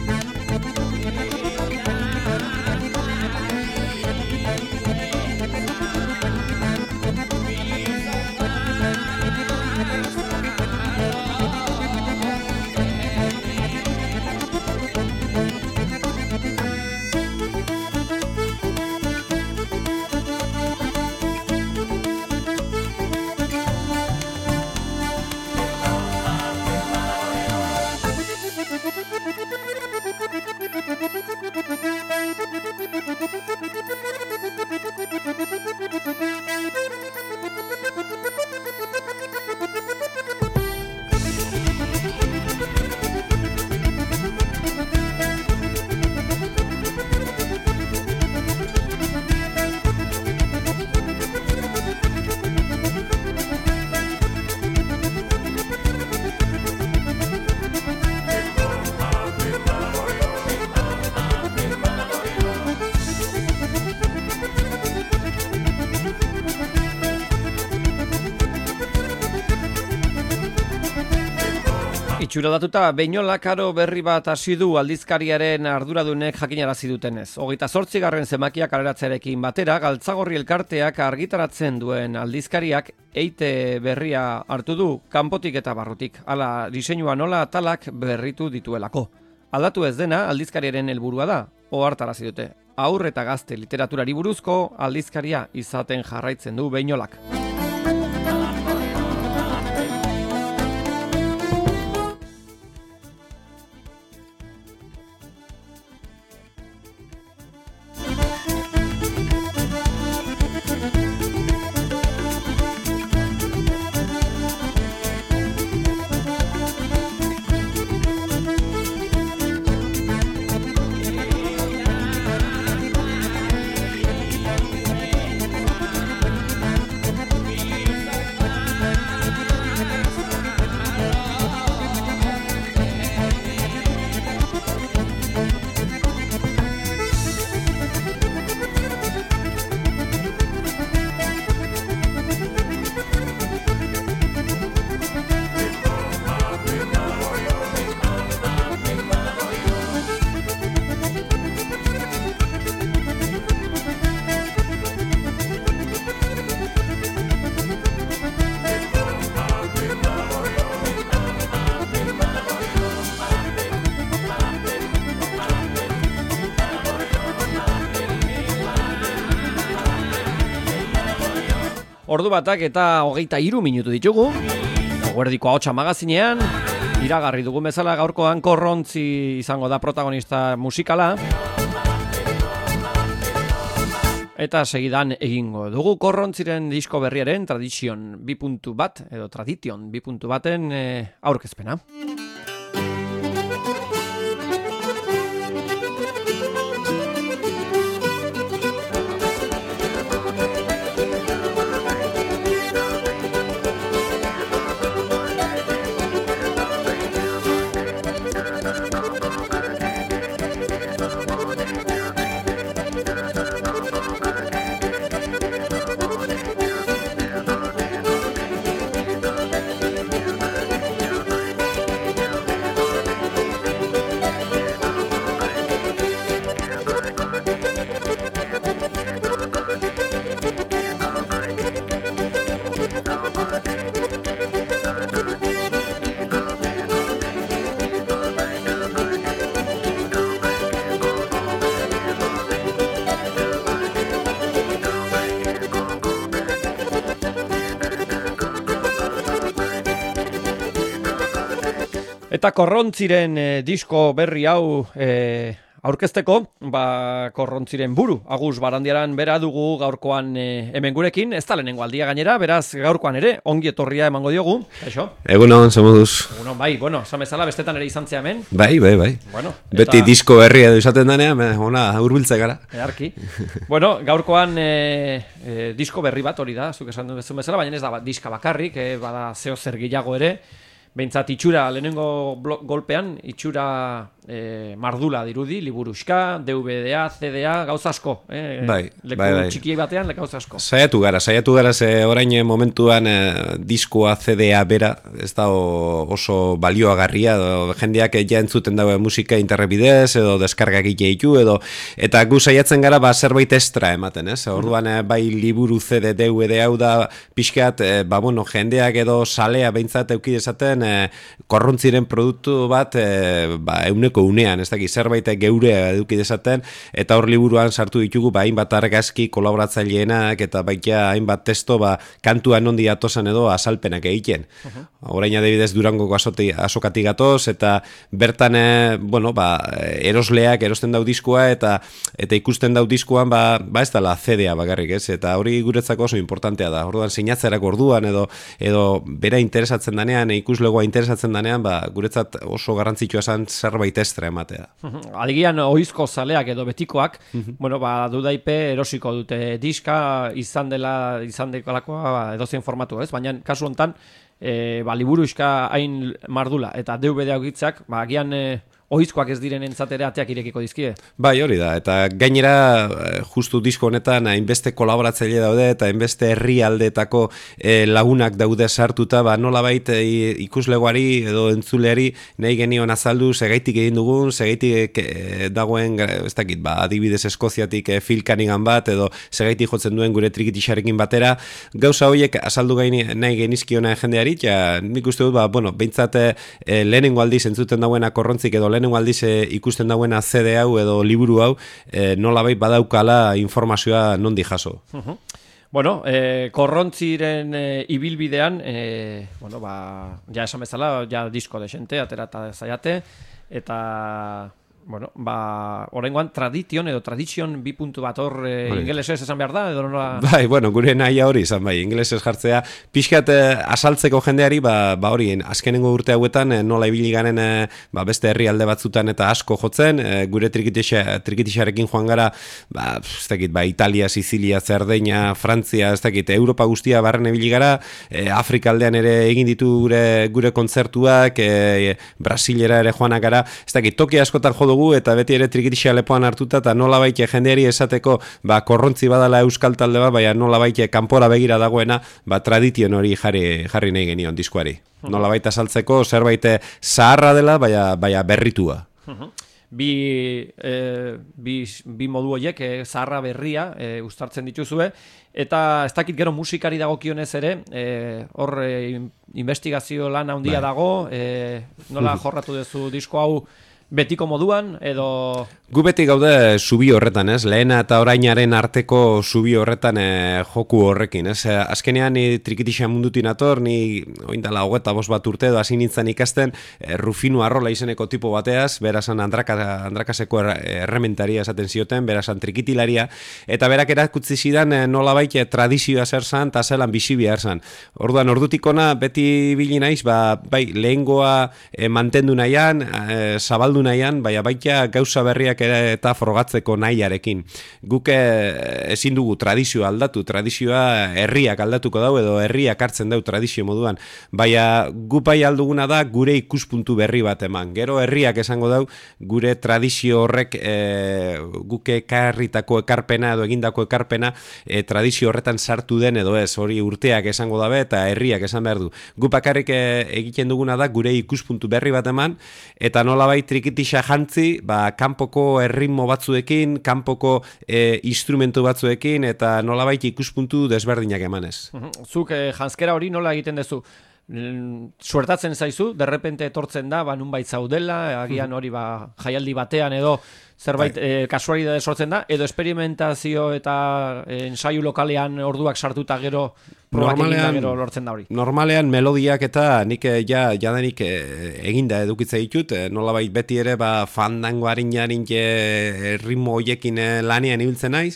Itxuradatuta, Beñolak aro berri bat hasi du aldizkariaren arduradunek jakinarazi dutenez. 28. zemakia kaleratzearekin batera, Galtzagorri elkarteak argitaratzen duen aldizkariak eite berria hartu du, kanpotik eta barrutik. Hala, diseinua nola atalak berritu dituelako. Aldatu ez dena, aldizkariaren helburua da, ohartarazi dute. Haur eta gazte literaturari buruzko aldizkaria izaten jarraitzen du Beñolak. Ordu batak eta 23 minutu ditugu. Eguerdiko ahotsa magazinean, iragarri dugun bezala gaurkoan Korrontzi izango da protagonista musikala. Eta segidan egingo dugu Korrontziren disko berriaren Tradition 2.1 edo Tradition 2.1-en aurkezpena. Eta Korrontziren disko berri hau aurkezteko, Korrontziren buru, Agus Barandiaran bera dugu gaurkoan hemen gurekin, ez da lehenengo aldia gainera, beraz gaurkoan ere, ongi etorria emango diogu. Eixo? Egunon, zemoduz. Egunon, bai, zamezala bestetan ere izan zea hemen. Bai. Bueno, beti disko berria edo izaten denean, ona hurbiltze gara. Earki. Gaurkoan disko berri bat hori da, zuk esan duen bezala, baina ez da diska bakarrik, bada zeo zer gehiago ere. Behintzat itxura, lehenengo golpean, itxura mardula dirudi, liburuxka, DVD-a, CD-a, gauza asko. Leku txikiei batean, gauza asko. Saiatu gara, ze orain momentuan diskoa, CD-a bera, ez da oso balioagarria, jendeak ja entzuten dago musika interrebidez, edo deskargak iteitu, eta gu saiatzen gara zerbait estra ematen, ez? Orduan, bai liburu CD, DVD hau da pixkat, jendeak edo salea behintzat euki dezaten, Korrontziren produktu bat euneko unean, ez dakit, zerbait geurea eduki dezaten, eta hor liburuan sartu ditugu hainbat argazki kolaboratzaileenak eta baita hainbat testo kantuan nondi atosan edo azalpenak egiten. Orain adibidez Durangoko azokatik gatoz, eta bertan erosleak erosten dau diskoa eta ikusten dau diskoan ez dela CD-a bakarrik, ez? Eta hori guretzako oso importantea da. Orduan sinatzerako orduan edo bera interesatzen danean, ikuslegoa interesatzen danean, guretzat oso garrantzitsua esan zerbait estra ematea. Adigian ohizko zaleak edo betikoak, dudaipe erosiko dute diska izan dekolakoa edozein formatu, ez? Baina kasu hontan, liburuxka hain mardula eta DVD augitzak, agian ohizkoak ez diren entzatera ateak irekiko dizkie. Bai, hori da, eta gainera justu disko honetan hainbeste kolaboratzaile daude eta hainbeste herrialdeetako lagunak daude sartuta, nolabait ikuslegoari edo entzuleari nahi genion azaldu segaitik egin dugun, segaitik dagoen, ez dakit, adibidez Eskoziatik Phil Cunningham bat edo segaitik jotzen duen gure trikitixarekin batera, gauza horiek azaldu nahi genizkiona jendeari, nik uste dut, behintzat lehenengo aldiz entzuten dagoena Korrontzik edo lehenengo aldiz ikusten dagoena CD hau edo liburu hau, nolabait badaukala informazioa nondi jaso. Korrontziren ibilbidean, ja esan bezala, ja disko desente, aterata zaiate, eta oraingoan Tradition 2.1 hor ingelesez esan behar da, edo nola? Gure nahia hori izan ingelesez jartzea, pixkat asaltzeko jendeari, hori, azkenengo urte hauetan nola ibili garen beste herrialde batzutan eta asko jotzen, gure trikitixarekin joan gara, ez dakit, Italia, Sizilia, Zerdeña, Frantzia, ez dakit, Europa guztia barren ibili gara, Afrika aldean ere egin ditu gure kontzertuak, Brasilera ere joanak gara, ez dakit, toki askotan jo dugu eta beti ere trikitixa lepoan hartuta eta nolabait jendeari esateko Korrontzi badala euskal talde bat, baina nolabait kanpora begira dagoena Tradition hori jarri nahi genion diskoari. Nolabait azaltzeko zerbait zaharra dela, baina berritua. Bi modu horiek, zaharra berria, uztartzen dituzue, eta ez dakit gero musikari dagokionez ere, hor investigazio lan handia dago, nola jorratu duzu disko hau Betiko moduan, edo... Gu beti gaude zubi horretan, ez? Lehena eta orainaren arteko zubi horretan joku horrekin, ez? Azkenean ni trikitixa mundutin ator, ni oindala 25 urte edo hasi nintzen ikasten Rufino Arrola izeneko tipo bateaz, berazan andrakaseko errementaria esaten zioten, berazan trikitilaria, eta berak erakutsi zidan nolabait tradizioa zer zan, eta zelan bizi behar zan. Orduan, ordutikona beti bili naiz, bai, lehengoa mantendu nahian, zabaldu nahian, baita gauza berriak ere eta frogatzeko nahiarekin. Guk ezin dugu tradizioa aldatu, tradizioa herriak aldatuko dau edo herriak hartzen dau tradizio moduan. Baina gu bai alduguna da gure ikuspuntu berri bat eman. Gero herriak esango dau gure tradizio horrek guk ekarritako ekarpena edo egindako ekarpena tradizio horretan sartu den edo ez. Hori urteak esango dabe eta herriak esan behar du. Gu bakarrik egiten duguna da gure ikuspuntu berri bat eman eta nolabait trikitixa jantzi, kanpoko erritmo batzuekin, kanpoko instrumentu batzuekin, eta nolabait ikuspuntu desberdinak emanez. Zuk janskera hori nola egiten duzu? Suertatzen zaizu, derrepente etortzen da, nunbait zaudela, agian hori jaialdi batean edo zerbait kasualidade sortzen da, edo esperimentazio eta ensaio lokalean orduak sartuta gero probak eginda gero lortzen da hori. Normalean melodiak eta nik jadanik eginda edukitza ditut, nolabait beti ere fandango harin ritmo hoiekin lanean ibiltzen naiz,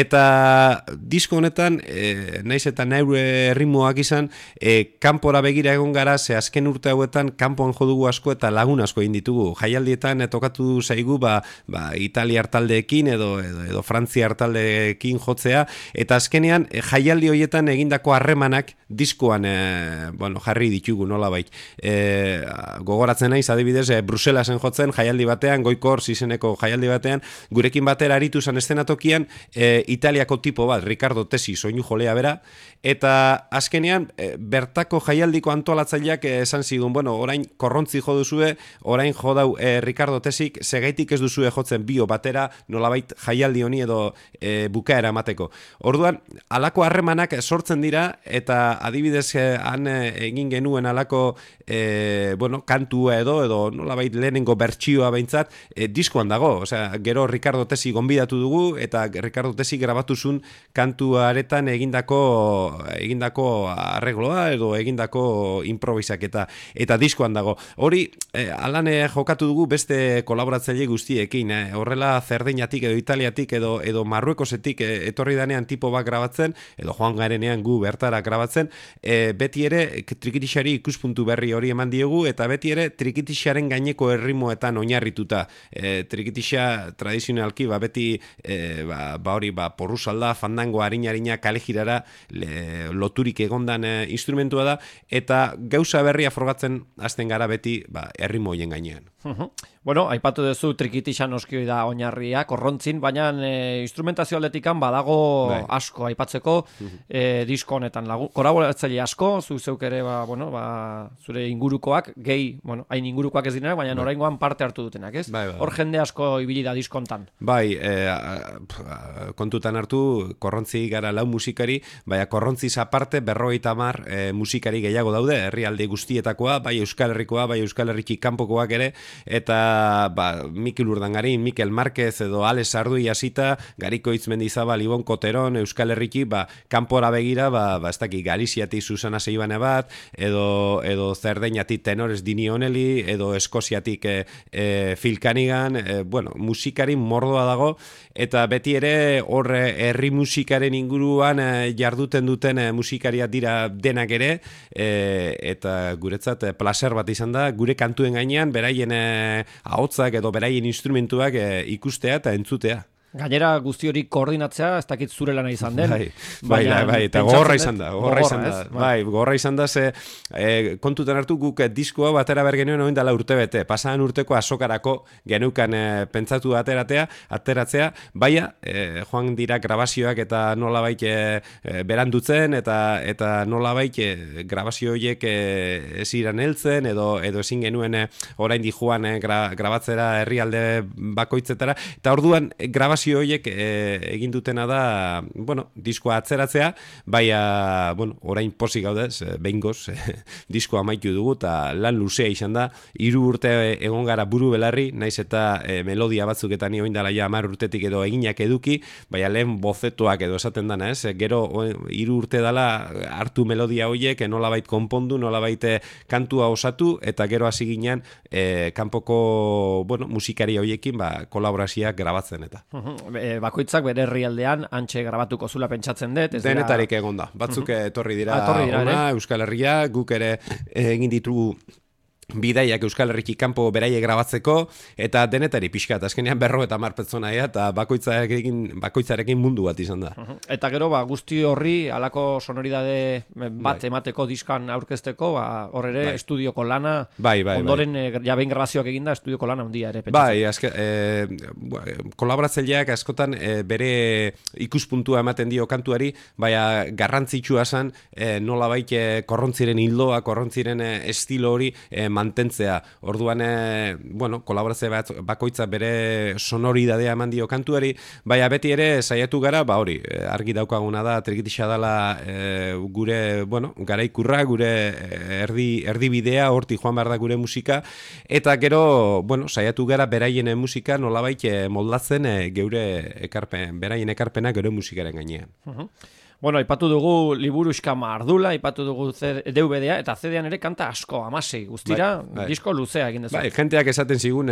eta disko honetan, naiz eta neure ritmoak izan, kanpora begira egon gara, ze azken urte hauetan kanpoan jodugu asko eta lagun asko egin ditugu. Jaialdietan tokatu zaigu Italiar taldeekin edo Frantziar taldeekin jotzea, eta azkenean jaialdi hoietan egindako harremanak diskoan jarri ditugu nolabait. Gogoratzen naiz adibidez Bruselasen jotzen jaialdi batean, Goikor izeneko jaialdi batean, gurekin batera aritu zan eszenatokian Italiako tipo bat, Ricardo Tesi, soinu jolea bera, eta azkenean bertako jaialdiko antolatzaileak esan zigun, orain korrontzi jo duzue, orain jodau Ricardo Tesik, segaitik ez duzue jotzen bio batera, nolabait jaialdi honi edo bukaera emateko. Orduan, alako harremanak sortzen dira, eta adibidez han egin genuen alako kantua edo nolabait lehenengo bertsioa behintzat, diskoan dago. Osea, gero Ricardo Tesi gonbidatu dugu, eta Ricardo Tesi grabatuzun kantuaretan egindako arregloa edo egindako improvisak eta diskoan dago. Hori, alan jokatu dugu beste kolaboratzaile guztiekin, horrela Zerdeinatik edo Italiatik edo Marruekosetik etorri danean tipo bat grabatzen, edo joan garenean gu bertara grabatzen, beti ere trikitixari ikuspuntu berri hori eman diogu, eta beti ere trikitixaren gaineko erritmoetan oinarrituta. Trikitixa tradizionalki beti hori porrusalda, fandango harina kalejirara loturik egondan instrumentua da, eta gauza berria frogatzen hasten gara beti erritmo hoien gainean. Aipatu duzu trikitixa noski da oinarria, korrontzin, baina instrumentazio aldetikan badago asko aipatzeko disko honetan kolaboratzaile asko, zu zeuk ere zure ingurukoak, gehi, hain ingurukoak ez direnak, baina oraingoan parte hartu dutenak, ez? Hor jende asko ibili da diskontan. Kontutan hartu, korrontzi gara 4 musikari, baina korrontziz aparte 50 musikari gehiago daude, herrialde guztietakoa, bai Euskal Herrikoa, bai Euskal Herriki kanpokoak ere, eta Mikel Urdangarin, Mikel Marquez edo Alex Ardui hasita, Gariko Itzmendizabal, Ibon Koteron, Euskal Herriki, kanpora begira, ez daki, Galiziatik Susana Seibane bat, edo Zerdeinatik Tenores Dini Oneli, edo Eskoziatik Phil Cunningham, musikari mordoa dago, eta beti ere hor herri musikaren inguruan jarduten duten musikariak dira denak ere, eta guretzat placer bat izan da, gure kantuen gainean beraien ahotsak edo beraien instrumentuak ikustea eta entzutea. Gainera guzti hori koordinatzea, ez dakit zure lana izan den. Bai, eta gogorra izan da. Gogorra izan da, ze kontutan hartu guk diskoa batera bergenuen oin dela urtebete. Pasadan urteko azokarako genukan pentsatu ateratzea, baina joan dira grabazioak eta nolabait berandutzen, eta nolabait grabazio horiek ez iran heltzen, edo ezin genuen orain di joan grabatzera herrialde bakoitzetara, eta orduan grabazio formazio horiek egin dutena da, bueno, diskoa atzeratzea, baina, bueno, orain pozik gaudez, behingoz, diskoa amaitu dugu, eta lan luzea izan da, 3 urte egon gara buru belarri, naiz eta melodia batzuk eta ni oindala ja 10 urtetik edo eginak eduki, baina lehen bozetoak edo esaten dana, ez? Gero 3 urte dela hartu melodia horiek, nolabait konpondu, nolabait kantua osatu, eta gero hasi ginen kanpoko, bueno, musikari horiekin kolaborazioak grabatzen eta. Bakoitzak bere herrialdean antxe grabatuko zula pentsatzen dut. Denetarik egon da. Batzuk etorri dira ona, Euskal Herria, guk ere egin ditugu bidaiak Euskal Herriki kanpo beraiek grabatzeko, eta denetari pixkat, azkenean 50 pertsona eta bakoitzarekin mundu bat izan da. Eta gero, guzti horri, alako sonoridade bat emateko diskan aurkezteko, hor ere estudioko lana, ondoren jabein grabazioak eginda, estudioko lana handia ere. Kolaboratzaileak askotan bere ikuspuntua ematen dio kantuari, baina garrantzitsua zen nolabait korrontziren hildoa, korrontziren estilo hori mantentzea. Orduan, bueno, kolaborazio bakoitza bere sonoridadea eman dio kantuari, baina beti ere saiatu gara, hori, argi daukaguna da, trikitixa dela gure, bueno, garaikurra, gure erdibidea, horti joan behar da gure musika, eta gero, bueno, saiatu gara beraien musika nolabait moldatzen geure ekarpen, beraien ekarpena geure musikaren gainean. Bueno, aipatu dugu liburuxka mardula, aipatu dugu DVD-a, eta CD-an ere kanta asko, 16 guztira, disko luzea egin dezu. Jenteak esaten zigun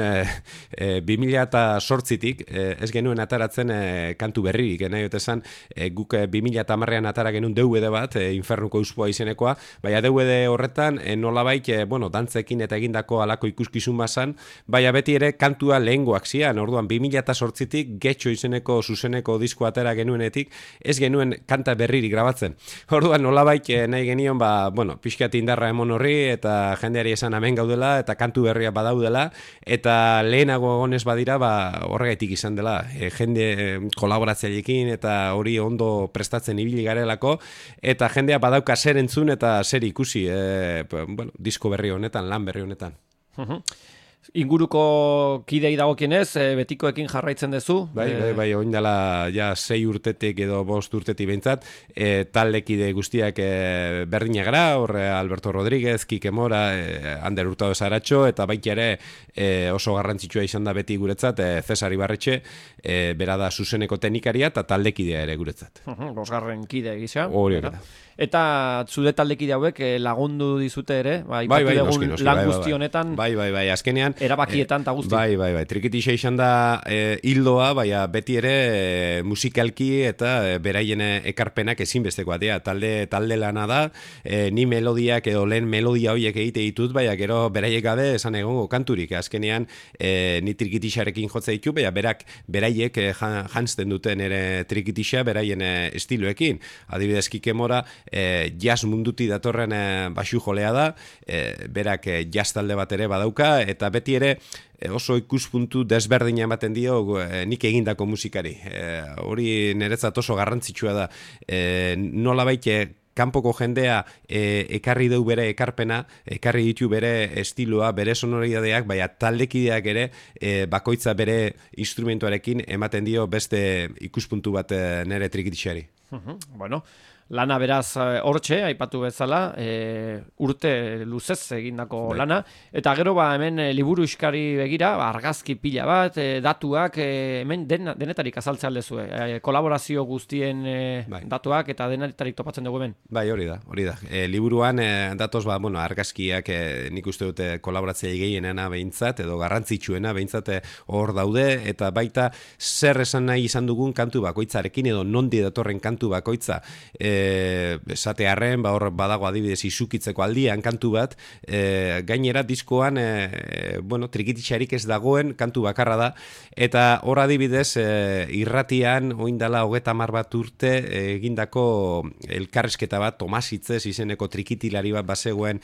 2008-tik ez genuen ataratzen kantu berririk, nahi esan guk 2010-an atara genuen DVD bat, Infernuko Uspoa izenekoa, baina DVD horretan nolabait, bueno, dantzekin eta egindako alako ikuskizun bazan, baina beti ere kantua lehengoak zian, orduan 2008-tik Getxo izeneko zuzeneko disko atara genuenetik, ez genuen kanta berririk grabatzen. Orduan nolabait nahi genion, bueno, pixkat indarra emon horri, eta jendeari esan hemen gaudela, eta kantu berria badaudela, eta lehenago egonez badira, horregaitik izan dela, jende kolaboratzaileekin, eta hori ondo prestatzen ibili garelako, eta jendea badauka zer entzun, eta zer ikusi, bueno, disko berri honetan, lan berri honetan. Inguruko kidei dagokienez, betikoekin jarraitzen duzu? Bai, oin dela ja 6 urtetik edo 5 urtetik behintzat, taldekide guztiak berdina gara, horre Alberto Rodríguez, Kike Mora, Ander Hurtado Saratxo, eta baita ere oso garrantzitsua izan da beti guretzat, Cesar Ibarretxe, bera da zuzeneko teknikaria eta taldekidea ere guretzat. 5. kide gisa. Hori da. Eta zude taldekide hauek lagundu dizute ere, noski, lan guzti honetan. Bai, azkenean erabakietan eta guzti. Bai, trikitixa izan da hildoa, baina beti ere musikalki eta beraien ekarpenak ezinbestekoa dira. Talde lana da, ni melodiak edo lehen melodia horiek egite ditut, baina gero beraiek gabe esan egongo kanturik. Azkenean ni trikitixarekin jotza ditu, baina beraiek jantzten duten ere trikitixa beraien estiloekin. Adibidez, Kike Mora jazz munduti datorren baxu jolea da, berak jazz talde bat ere badauka, eta beti ere oso ikuspuntu desberdina ematen dio nik egindako musikari. Hori niretzat oso garrantzitsua da. Nolabait kanpoko jendea ekarri du bere ekarpena, ekarri ditu bere estiloa, bere sonoridadeak, baina taldekideak ere bakoitza bere instrumentuarekin ematen dio beste ikuspuntu bat nire trikitixari. Bueno, lana beraz hortxe, aipatu bezala, urte luzez egindako lana, eta gero hemen liburu iskari begira, argazki pila bat, datuak, hemen denetarik azaltzea aldezue, kolaborazio guztien datuak eta denetarik topatzen dugu hemen. Bai, hori da. Liburuan datoz, bueno, argazkiak nik uste dute kolaboratzea gehienena behintzat, edo garrantzitsuena behintzat hor daude, eta baita zer esan nahi izan dugun kantu bakoitzarekin, edo nondi datorren kantu bakoitza, esatearren, hor badago adibidez izukitzeko aldian kantu bat, gainera diskoan bueno, trikitixarik ez dagoen kantu bakarra da, eta hor adibidez irratian oindala 30 bat urte egindako elkarrezketa bat Tomas Hitzez izeneko trikitilari bat bazegoen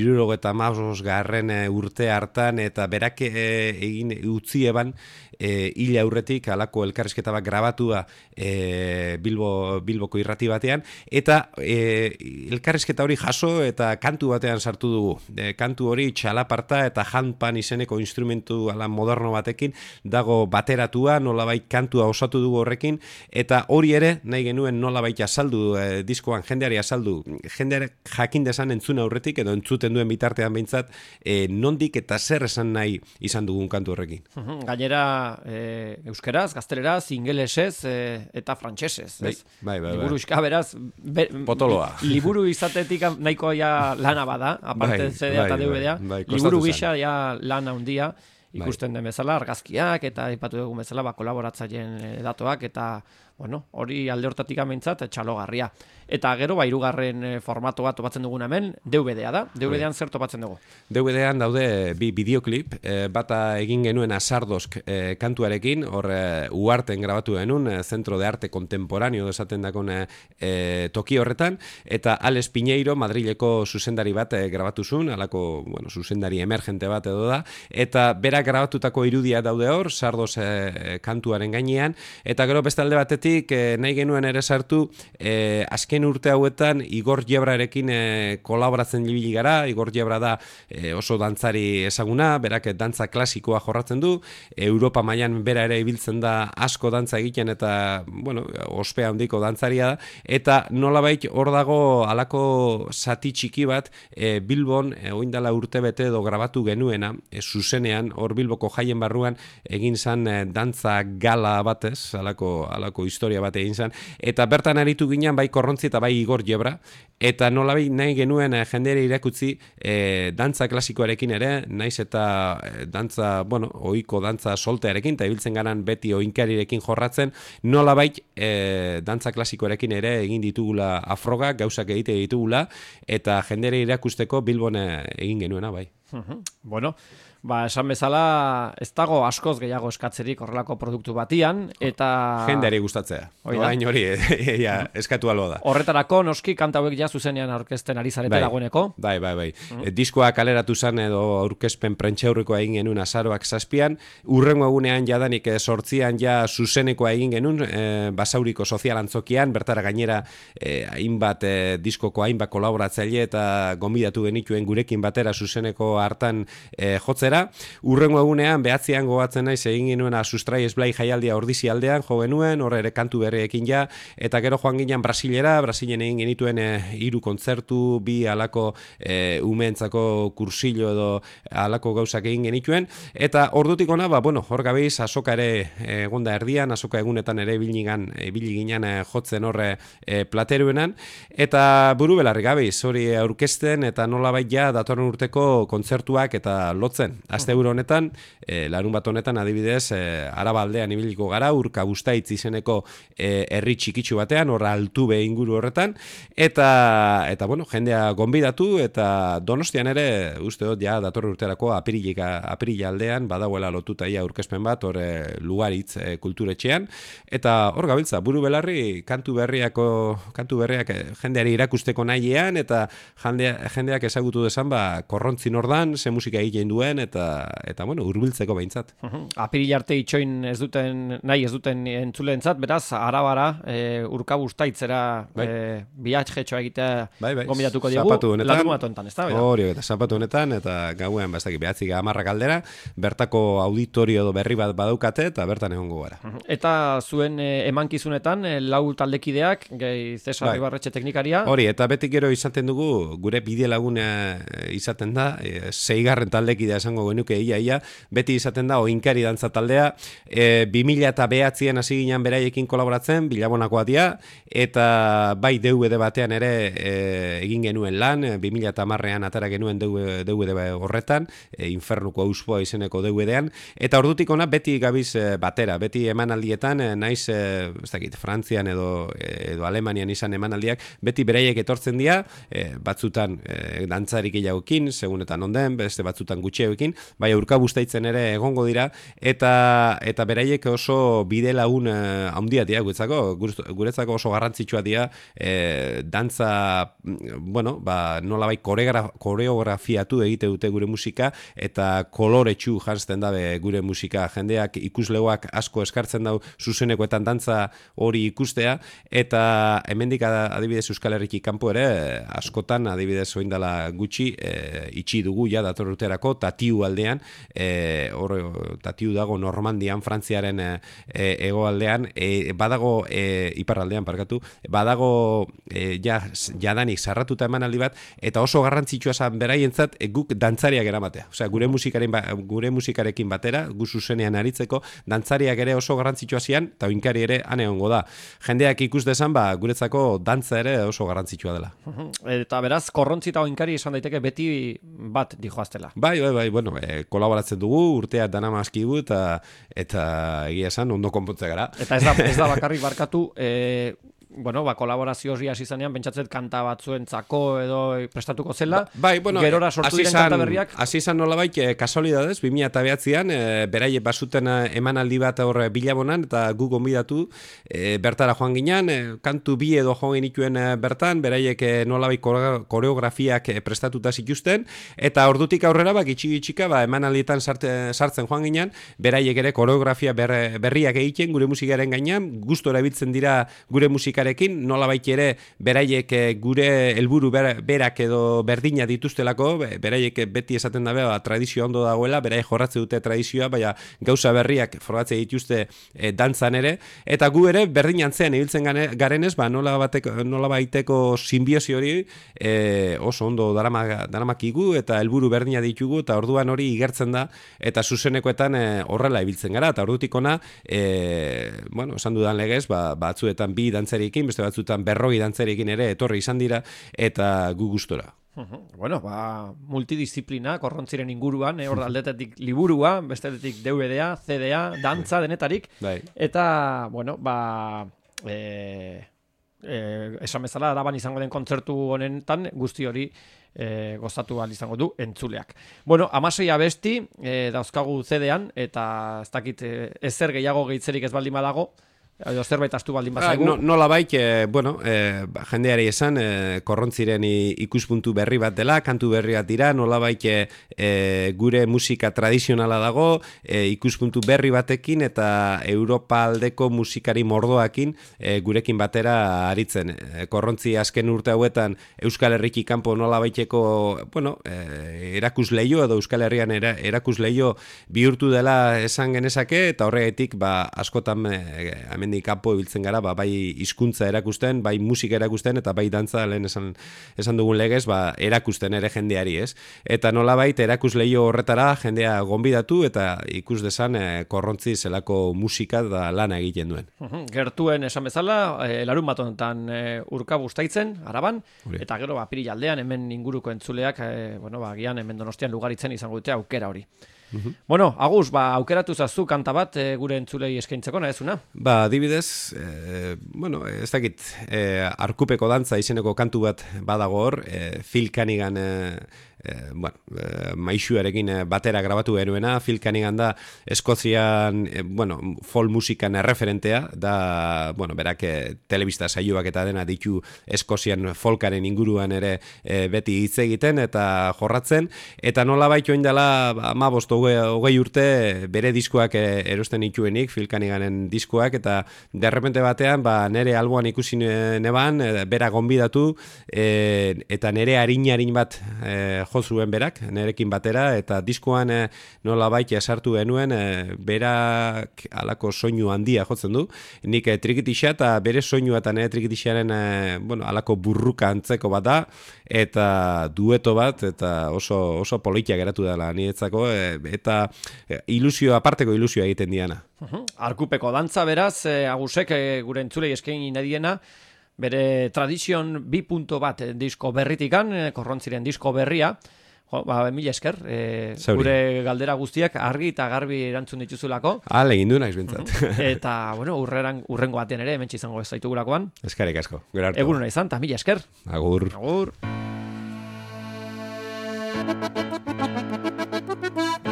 75. Urte hartan, eta berak egin utzi eban hil aurretik alako elkarrezketa bat grabatua Bilboko irrati batean, eta elkarrizketa hori jaso eta kantu batean sartu dugu. Kantu hori txalaparta eta handpan izeneko instrumentu ala moderno batekin dago bateratua, nolabait kantua osatu dugu horrekin, eta hori ere nahi genuen nolabait azaldu diskoan jendeari azaldu, jendeari jakin desan entzun aurretik edo entzuten duen bitartean behintzat nondik eta zer esan nahi izan dugun kantu horrekin. Gainera euskeraz, gazteleraz, ingelesez eta frantsesez. Bai. Liburu iska beraz, potoloa. Liburu izatetik nahiko ja lana bada, aparte CD-a eta DVD-a, liburu gisa ja lana handia. Ikusten den bezala, argazkiak eta aipatu dugun bezala kolaboratzaileen datuak eta hori alde hortatik amintzat txalogarria. Eta gero, hirugarren formato bat topatzen dugun hemen, DVD-a da. DVD-an zer topatzen dugu? DVD-an daude bi bideoklip, bata egin genuen Azardosk kantuarekin, hor Uarten grabatu genuen, Centro de Arte Contemporáneo esaten dakon toki horretan, eta Alex Piñeiro, Madrileko zuzendari bat grabatu zuen, alako zuzendari emergente bat edo da, eta berak grabatutako irudia daude hor, Sardos kantuaren gainean, eta gero beste alde batetik nahi genuen ere sartu azken urte hauetan Igor Jebrarekin kolaboratzen ibili gara. Igor Jebra da oso dantzari ezaguna, berak dantza klasikoa jorratzen du, Europa mailan bera ere ibiltzen da asko dantza egiten eta ospea handiko dantzaria da, eta nolabait hor dago halako zati txiki bat Bilbon oindala urtebete edo grabatu genuena, zuzenean hor Bilboko jaien barruan egin zan dantza gala batez, halako historia bat egin zan, eta bertan aritu ginen bai Korrontzi eta bai Igor Jebra, eta nolabait nahi genuen jendeari irakutzi dantza klasikoarekin ere, naiz eta dantza, ohiko dantza soltearekin, eta ibiltzen garan beti oinkarirekin jorratzen, nolabait dantza klasikoarekin ere egin ditugula afrogak, gauzak egite ditugula, eta jendeari irakusteko Bilbon egin genuena bai. Esan bezala, ez dago askoz gehiago eskatzerik horrelako produktu batian, eta... Jendeari gustatzea. Orain hori, eskatu albo da. Horretarako, noski, kanta hauek ja zuzenean aurkezten ari zarete dagoeneko. Bai. Diskoa kaleratu zan edo aurkezpen prentxaurrekoa egin genuen azaroak 7an, urrengo egunean jadanik 8an ja zuzenekoa egin genuen, Basauriko sozial antzokian, bertara gainera hainbat diskoko hainbat kolaboratzaile eta gonbidatu genituen gurekin batera zuzeneko hartan jotzera. Urrengo egunean, behatzean gogatzen naiz egin genuena Sustrai Esblai jaialdia Ordizi aldean jo genuen, horre ere kantu berriekin ja, eta gero joan ginen Brasilen egin genituen 3 kontzertu, 2 alako umeentzako kursillo edo alako gauzak egin genituen, eta ordutik ona, hor gabiz, Azoka ere egonda erdian, Azoka egunetan ere ibili ginen jotzen horre plateruenan, eta buru belarri gabiz, hori aurkezten, eta nolabait ja datorren urteko kontzertuak eta lotzen. Asteaburu honetan, larun bat honetan adibidez, Araba aldean ibiliko gara, Urka Bustaitz izeneko herri txikitsu batean, horra Altube inguru horretan, eta jendea gonbidatu, eta Donostian ere, uste dut, ja, datorren urterako apirila aldean, badagoela lotuta ia aurkezpen bat, hor Lugaritz kulturetxean, eta hor gabiltza, buru belarri, kantu berriak jendeari irakusteko nahiean, eta jendeak ezagutu desan, Korrontzi nordan, ze musika egiten duen, eta hurbiltzeko behintzat. Apiril arte itxoin ez duten entzuleentzat, beraz, Arabara, Urka Bustaitzera biatxetxoa egitea gombidatuko diegu, larun bat honetan, ez da? Hori, eta zapatu honetan, eta gauen, behatzik 10 aldera, bertako auditorio berri bat badaukate, eta bertan egongo gara. Eta zuen emankizunetan, 4 taldekideak, Cesar Ibarretxe teknikaria. Hori, eta beti gero izaten dugu, gure bide laguna izaten da, 6. taldekidea esango genuke ia, beti izaten da oinkari dantza taldea, 2009an hasi ginen beraiekin kolaboratzen, Bilabonakoa dira, eta bai DVD batean ere egin genuen lan, 2010an atara genuen DVD horretan, Infernuko Auspoa izeneko DVD-an, eta ordutik ona beti gabiz batera, beti emanaldietan, naiz, Frantzian edo Alemanian izan emanaldiak, beti beraiek etortzen dira, batzutan dantzarik gehiagokin, segunetan onden, beste batzutan gutxeoekin, kantuekin, bai urkabustaitzen ere egongo dira, eta beraiek oso bide lagun handia dira guretzako oso garrantzitsua dira, dantza, bueno, nolabait koreografiatu egite dute gure musika, eta koloretsu janzten dabe gure musika. Jendeak ikuslegoak asko eskartzen dau zuzenekoetan dantza hori ikustea, eta hemendik adibidez Euskal Herriki kanpo ere, askotan adibidez oindala gutxi, itxi dugu ja dator urterako Tatiu aldean, Tatiu dago Normandian, Frantziaren hegoaldean, badago iparraldean badago jadanik sarratuta emanaldi bat, eta oso garrantzitsua zan beraientzat guk dantzariak eramatea. Osea, gure musikarekin batera, gu zuzenean aritzeko, dantzariak ere oso garrantzitsua zian, eta oinkari ere ane hongo da. Jendeak ikus dezan, guretzako dantza ere oso garrantzitsua dela. Eta beraz, korrontzi eta oinkari esan daiteke beti bat dijoaztela. Bai, bueno, kolaboratzen dugu, urtea dana maskigu, eta egia esan, ondo konpontze gara. Eta ez da bakarrik barkatu, bueno, kolaborazio hori hasi zanean, pentsatzet kanta batzuentzako edo prestatuko zela, bueno, gerora sortu diren kanta berriak. Hasi izan nolabait, kasualidadez, 2009an, beraie basuten emanaldi bat hor Bilabonan, eta gu gonbidatu, bertara joan ginen, kantu bi edo joan genituen bertan, beraiek nolabait koreografiak prestatuta zituzten, eta ordutik aurrera, gitxika, emanaldietan sartzen joan ginen, beraiek ere koreografia berriak egiten gure musikaren gainean, gustora erabiltzen dira gure musikarekin, nolabait ere beraiek gure helburu berak edo berdina dituztelako, beraiek beti esaten dabe, tradizio ondo dagoela, beraiek jorratze dute tradizioa, baina gauza berriak forgatze dituzte dantzan ere, eta gu ere berdin antzean ibiltzen garenez, nolabaiteko simbiosi hori oso ondo daramakigu, eta helburu berdina ditugu, eta orduan hori igertzen da, eta zuzenekoetan horrela ibiltzen gara, eta ordutik ona, bueno, esan dudan legez, batzuetan bi dantzari beste batzutan 40 dantzarekin ere etorri izan dira, eta gu gustora. Bueno, multidisziplina korrontziren inguruan, hor aldetetik liburua, bestetik DVD-a, CD-a, dantza denetarik, eta, bueno, esan bezala, Araban izango den kontzertu honetan, guzti hori gozatu ahal izango du entzuleak. Bueno, 16 abesti dauzkagu CD-an, eta ez dakit ezer gehiago gehitzerik ez baldin badago, edo zerbait astu baldin bazaigu. Nolabait, bueno, jendeari esan, korrontziren ikuspuntu berri bat dela, kantu berri bat dira, nolabait gure musika tradizionala dago, ikuspuntu berri batekin, eta Europa aldeko musikari mordoakin gurekin batera aritzen. Korrontzi azken urte hauetan Euskal Herriki kanpo nolabaiteko, bueno, erakusleio, edo Euskal Herrian erakusleio bihurtu dela esan genezake, eta horregatik, askotan hemen kanpo ibiltzen gara, bai hizkuntza erakusten, bai musika erakusten, eta bai dantza, lehen esan dugun legez, erakusten ere jendeari, ez? Eta nolabait erakusleio horretara jendea gonbidatu, eta ikus desan korrontzi zelako musika da lana egiten duen. Gertuen esan bezala, larun bat honetan Urkabustaitzen, Araban, eta gero apirila aldean, hemen inguruko entzuleak, gian hemen Donostian Lugaritzen izango dute aukera hori. Bueno, Agus, aukeratu zazu kanta bat gure entzulei eskaintzeko, nahezuna? Adibidez, bueno, ez dakit, Arkupeko dantza izeneko kantu bat badago hor, Phil Cunningham, maixuarekin batera grabatu genuena. Phil Cunningham da Eskozian, folk musikan erreferentea, da, berak telebista saioak eta dena ditu Eskozian folkaren inguruan ere beti hitz egiten eta jorratzen, eta nola baito indela 15-20 urte bere diskoak erosten dituenik, Phil Cunninghamen diskoak, eta derrepente batean nere alboan ikusi neban, bera gonbidatu, eta nere harin bat jo zuen berak, nerekin batera, eta diskoan nolabait sartu genuen, berak alako soinu handia jotzen du, nik trikitixa, eta bere soinua eta nire trikitixaren alako burruka antzeko bat da, eta dueto bat, eta oso politia geratu dela niretzako, eta aparteko ilusioa egiten diana. Arkupeko dantza beraz, Agusek gure entzulei eskaini nadiena, bere Tradition 2.1 disko berritikan, korrontziren disko berria, mila esker, gure galdera guztiak argi eta garbi erantzun dituzulako. Egin du naiz bintzat. Eta, urrengo batean ere, hementsi izango ez zaitugulakoan. Eskerrik asko, gero hartu. Egun hona izan, eta mila esker. Agur. Agur.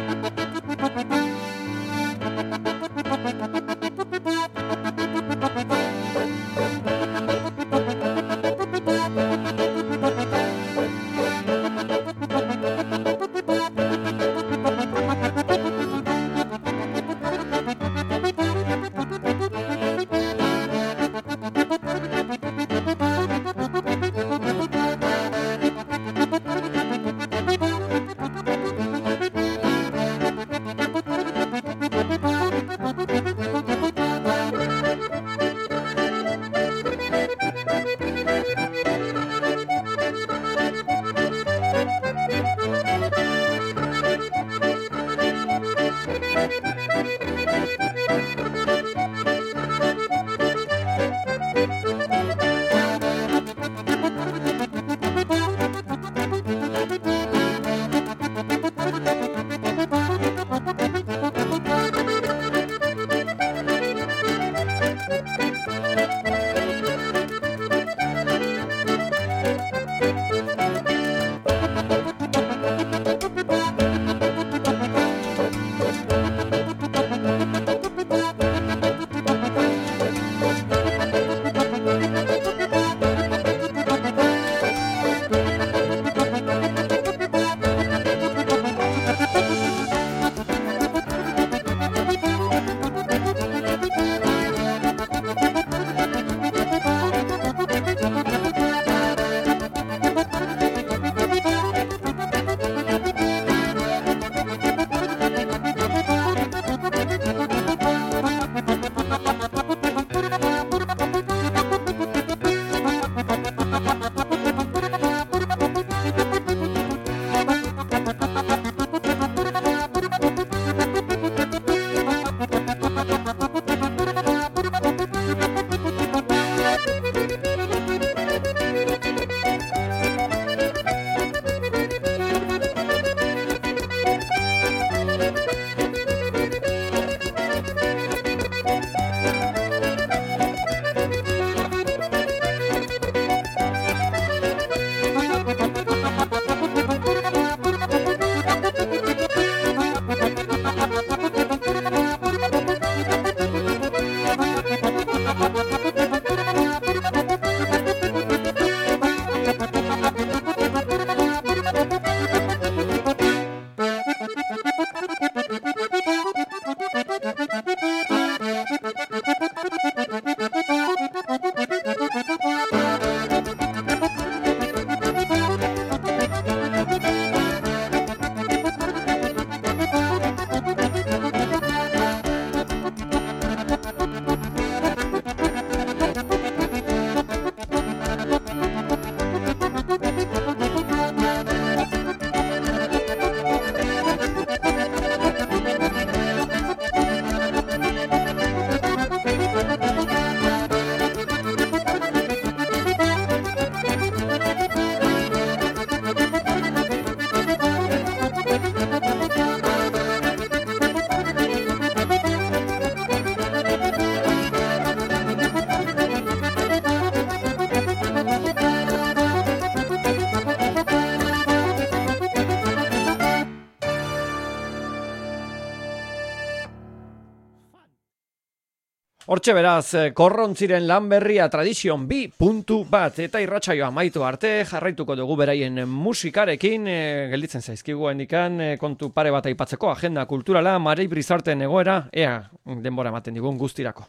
Hortxe beraz, Korrontziren lan berria Tradition 2.1 eta irratsaioa amaitu arte jarraituko dugu beraien musikarekin, gelditzen zaizkigu hendikan, kontu pare bat aipatzeko agenda kulturala, Marei Brizarten egoera, ea denbora ematen digun guztirako.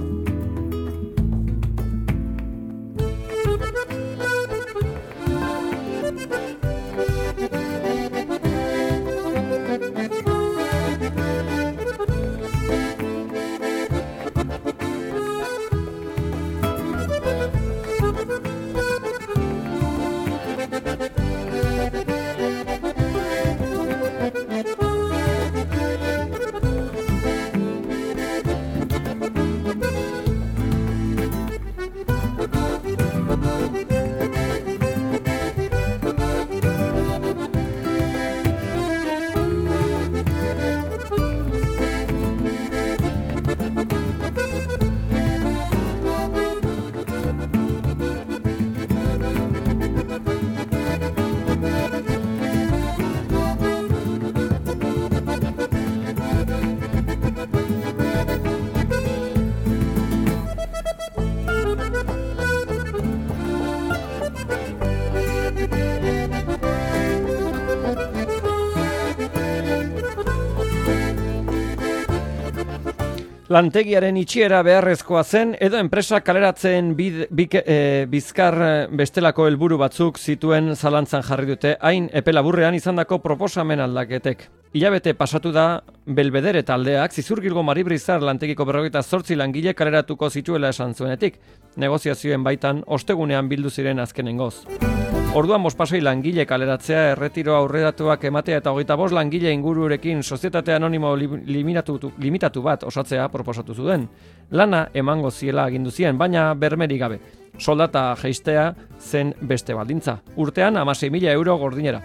Lantegiaren itxiera beharrezkoa zen edo enpresak kaleratzen bizkar bestelako helburu batzuk zituen zalantzan jarri dute hain epe laburrean izandako proposamen aldaketek. Hilabete pasatu da Belvedere taldeak Zizurkilgo Mari Brizar lantegiko 48 langile kaleratuko zituela esan zuenetik. Negoziazioen baitan ostegunean bildu ziren azkenengoz. Orduan bospasoi langile kaleratzea, erretiro aurreratuak ematea eta 25 langile ingururekin sozietate anonimo limitatu bat osatzea proposatu zuen. Lana emango ziela agindu zien, baina bermerik gabe. Soldata jaistea zen beste baldintza. Urtean 16.000 euro gordinera.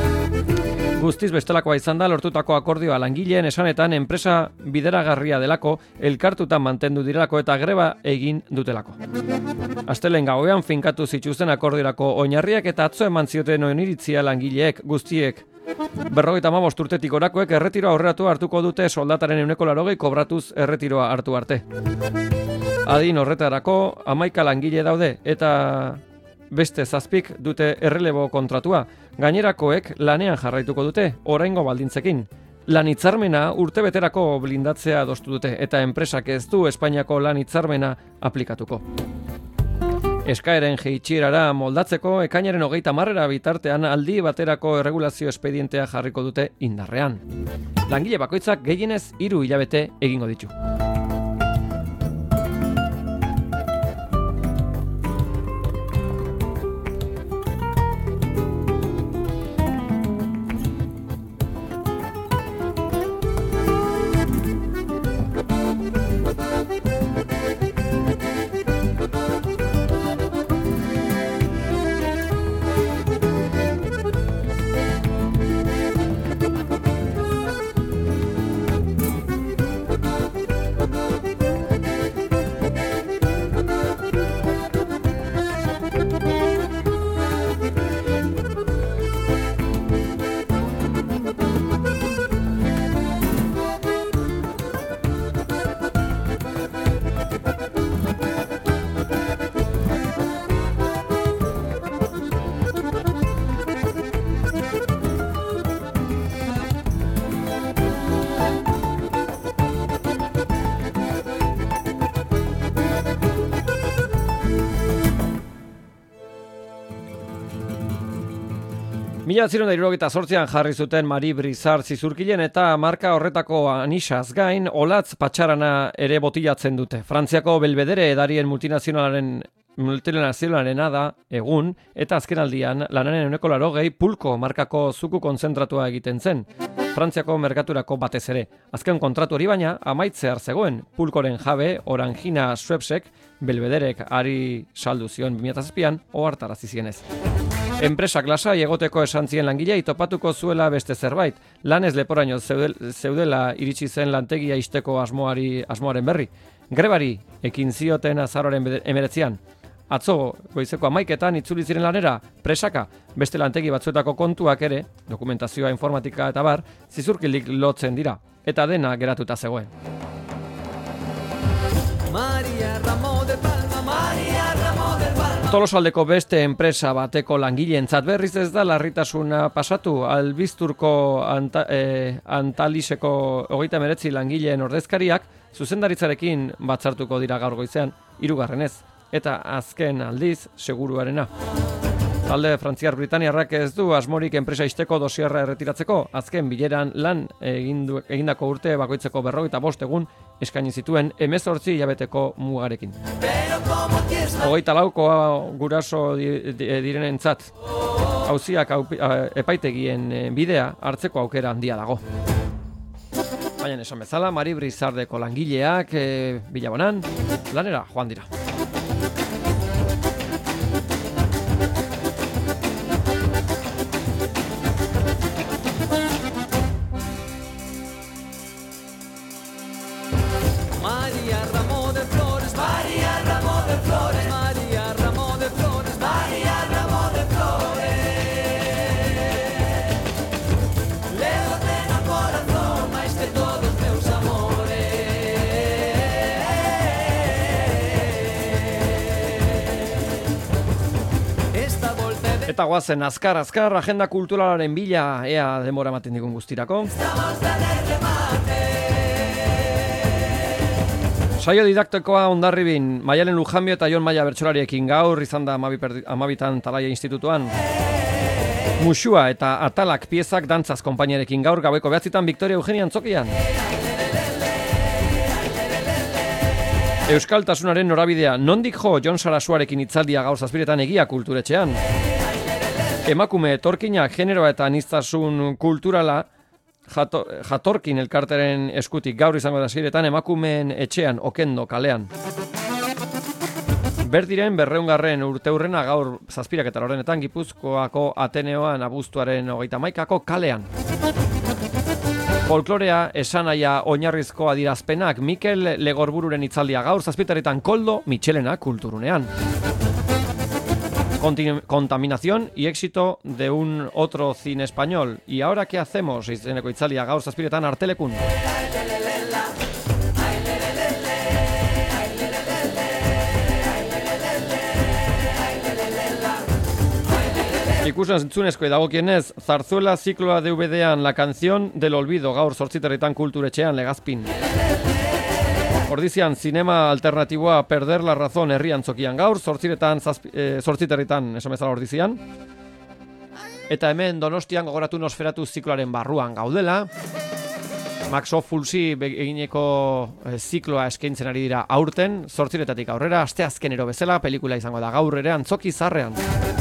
Guztiz bestelakoa izan da lortutako akordioa langileen esanetan enpresa bideragarria delako, elkartutan mantendu direlako eta greba egin dutelako. Astelehen gauean finkatu zituzten akordiorako oinarriak eta atzo eman zioten oniritzia langileek guztiek. 55 urtetik orakoek erretiroa aurreratu hartuko dute soldataren 180 kobratuz erretiroa hartu arte. Adin horretarako 11 langile daude eta beste 7 dute errelebo kontratua. Gainerakoek lanean jarraituko dute, oraingo baldintzekin. Lan hitzarmena urtebeterako blindatzea adostu dute eta enpresak ez du Espainiako lan hitzarmena aplikatuko. Eskaeren jaitsierara moldatzeko ekainaren 30 bitartean aldi baterako erregulazio espedientea jarriko dute indarrean. Langile bakoitzak gehienez 3 hilabete egingo ditu. Mila 1978an jarri zuten Mari Brizar Zizurkilen eta marka horretako anisaz gain olatz patxarana ere botilatzen dute. Frantziako Belvedere edarien multinazionalena da egun eta azkenaldian lanaren 180 pulko markako zuku kontzentratua egiten zen. Frantziako merkaturako batez ere. Azken kontratu hori baina amaitzear zegoen. Pulkoren jabe Orangina Schweppesek Belvederek ari saldu zion 2007an ohartarazi zienez. Enpresak lasai egoteko esan zien langilei topatuko zuela beste zerbait. Lanez leporaino zeudela iritsi zen lantegia ixteko asmoaren berri. Grebari ekin zioten azaroaren 19an. Atzo goizeko 11etan itzuli ziren lanera, presaka, beste lantegi batzuetako kontuak ere, dokumentazioa, informatika eta bar, Zizurkilik lotzen dira, eta dena geratuta zegoen. Tolosaldeko beste enpresa bateko langileentzat berriz ez da larritasuna pasatu. Albizturko Antaliseko 39 langileen ordezkariak zuzendaritzarekin batzartuko dira gaur goizean, 3. eta azken aldiz seguruarena. Talde Frantziar Britaniarrak ez du asmorik enpresa ixteko dosierra erretiratzeko, azken bileran lan egindako urte bakoitzeko 45 egun eskaini zituen 18 hilabeteko mugarekin. 24 guraso direnentzat auziak epaitegien bidea hartzeko aukera handia dago. Baina esan bezala, Mari Brizardeko langileak Bilabonan lanera joan dira. Eta guazen, azkar, agenda kulturalaren bila, ea denbora ematen digun guztirako. Saio didaktikoa Hondarribin, Maialen Lujanbio eta Jon Maia bertsolariekin gaur, izan da 12 Talaia Institutuan. Muxua eta Atalak piezak dantzaz konpainiarekin gaur, gaueko 9 Victoria Eugenia Antzokian. Euskaltasunaren norabidea, nondik jo Jon Sarasuarekin hitzaldia gaur 7 Egia Kulturetxean. Emakume etorkinak generoa eta aniztasun kulturala jatorkin elkarteren eskutik gaur izango da 6 emakumeen etxean Okendo kalean. Berdiren 200. urteurrena gaur 7 Gipuzkoako Ateneoan abuztuaren 31 kalean. Folklorea esanaia oinarrizko adierazpenak Mikel Legorbururen hitzaldia gaur 7 Koldo Michelena kulturunean. Contaminación y éxito de un otro cine español. ¿Y ahora qué hacemos? Izeneko hitzaldia gaur 7 Artelekun. Ikusentzunezko dagokienez, Zarzuela zikloa DVD-an La canción del olvido gaur 8 kulturetxean Legazpin. Ordizian, zinema alternatiboa Perder la razón herri Antzokian gaur, 8 esan bezala Ordizian. Eta hemen Donostian gogoratu Nosferatu zikloaren barruan gaudela. Max Ophuls egineko zikloa eskaintzen ari dira aurten, 8 aurrera, asteazkenero bezala, pelikula izango da gaur ere Antzoki Zarrean.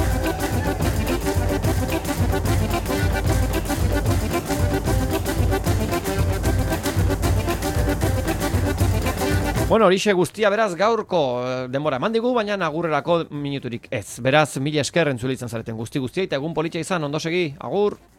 Bueno, horixe guztia beraz gaurko denbora eman digu, baina agurrerako minuturik ez. Beraz, mila esker entzule izan zareten guztia eta egun politxa izan, ondo segi, agur!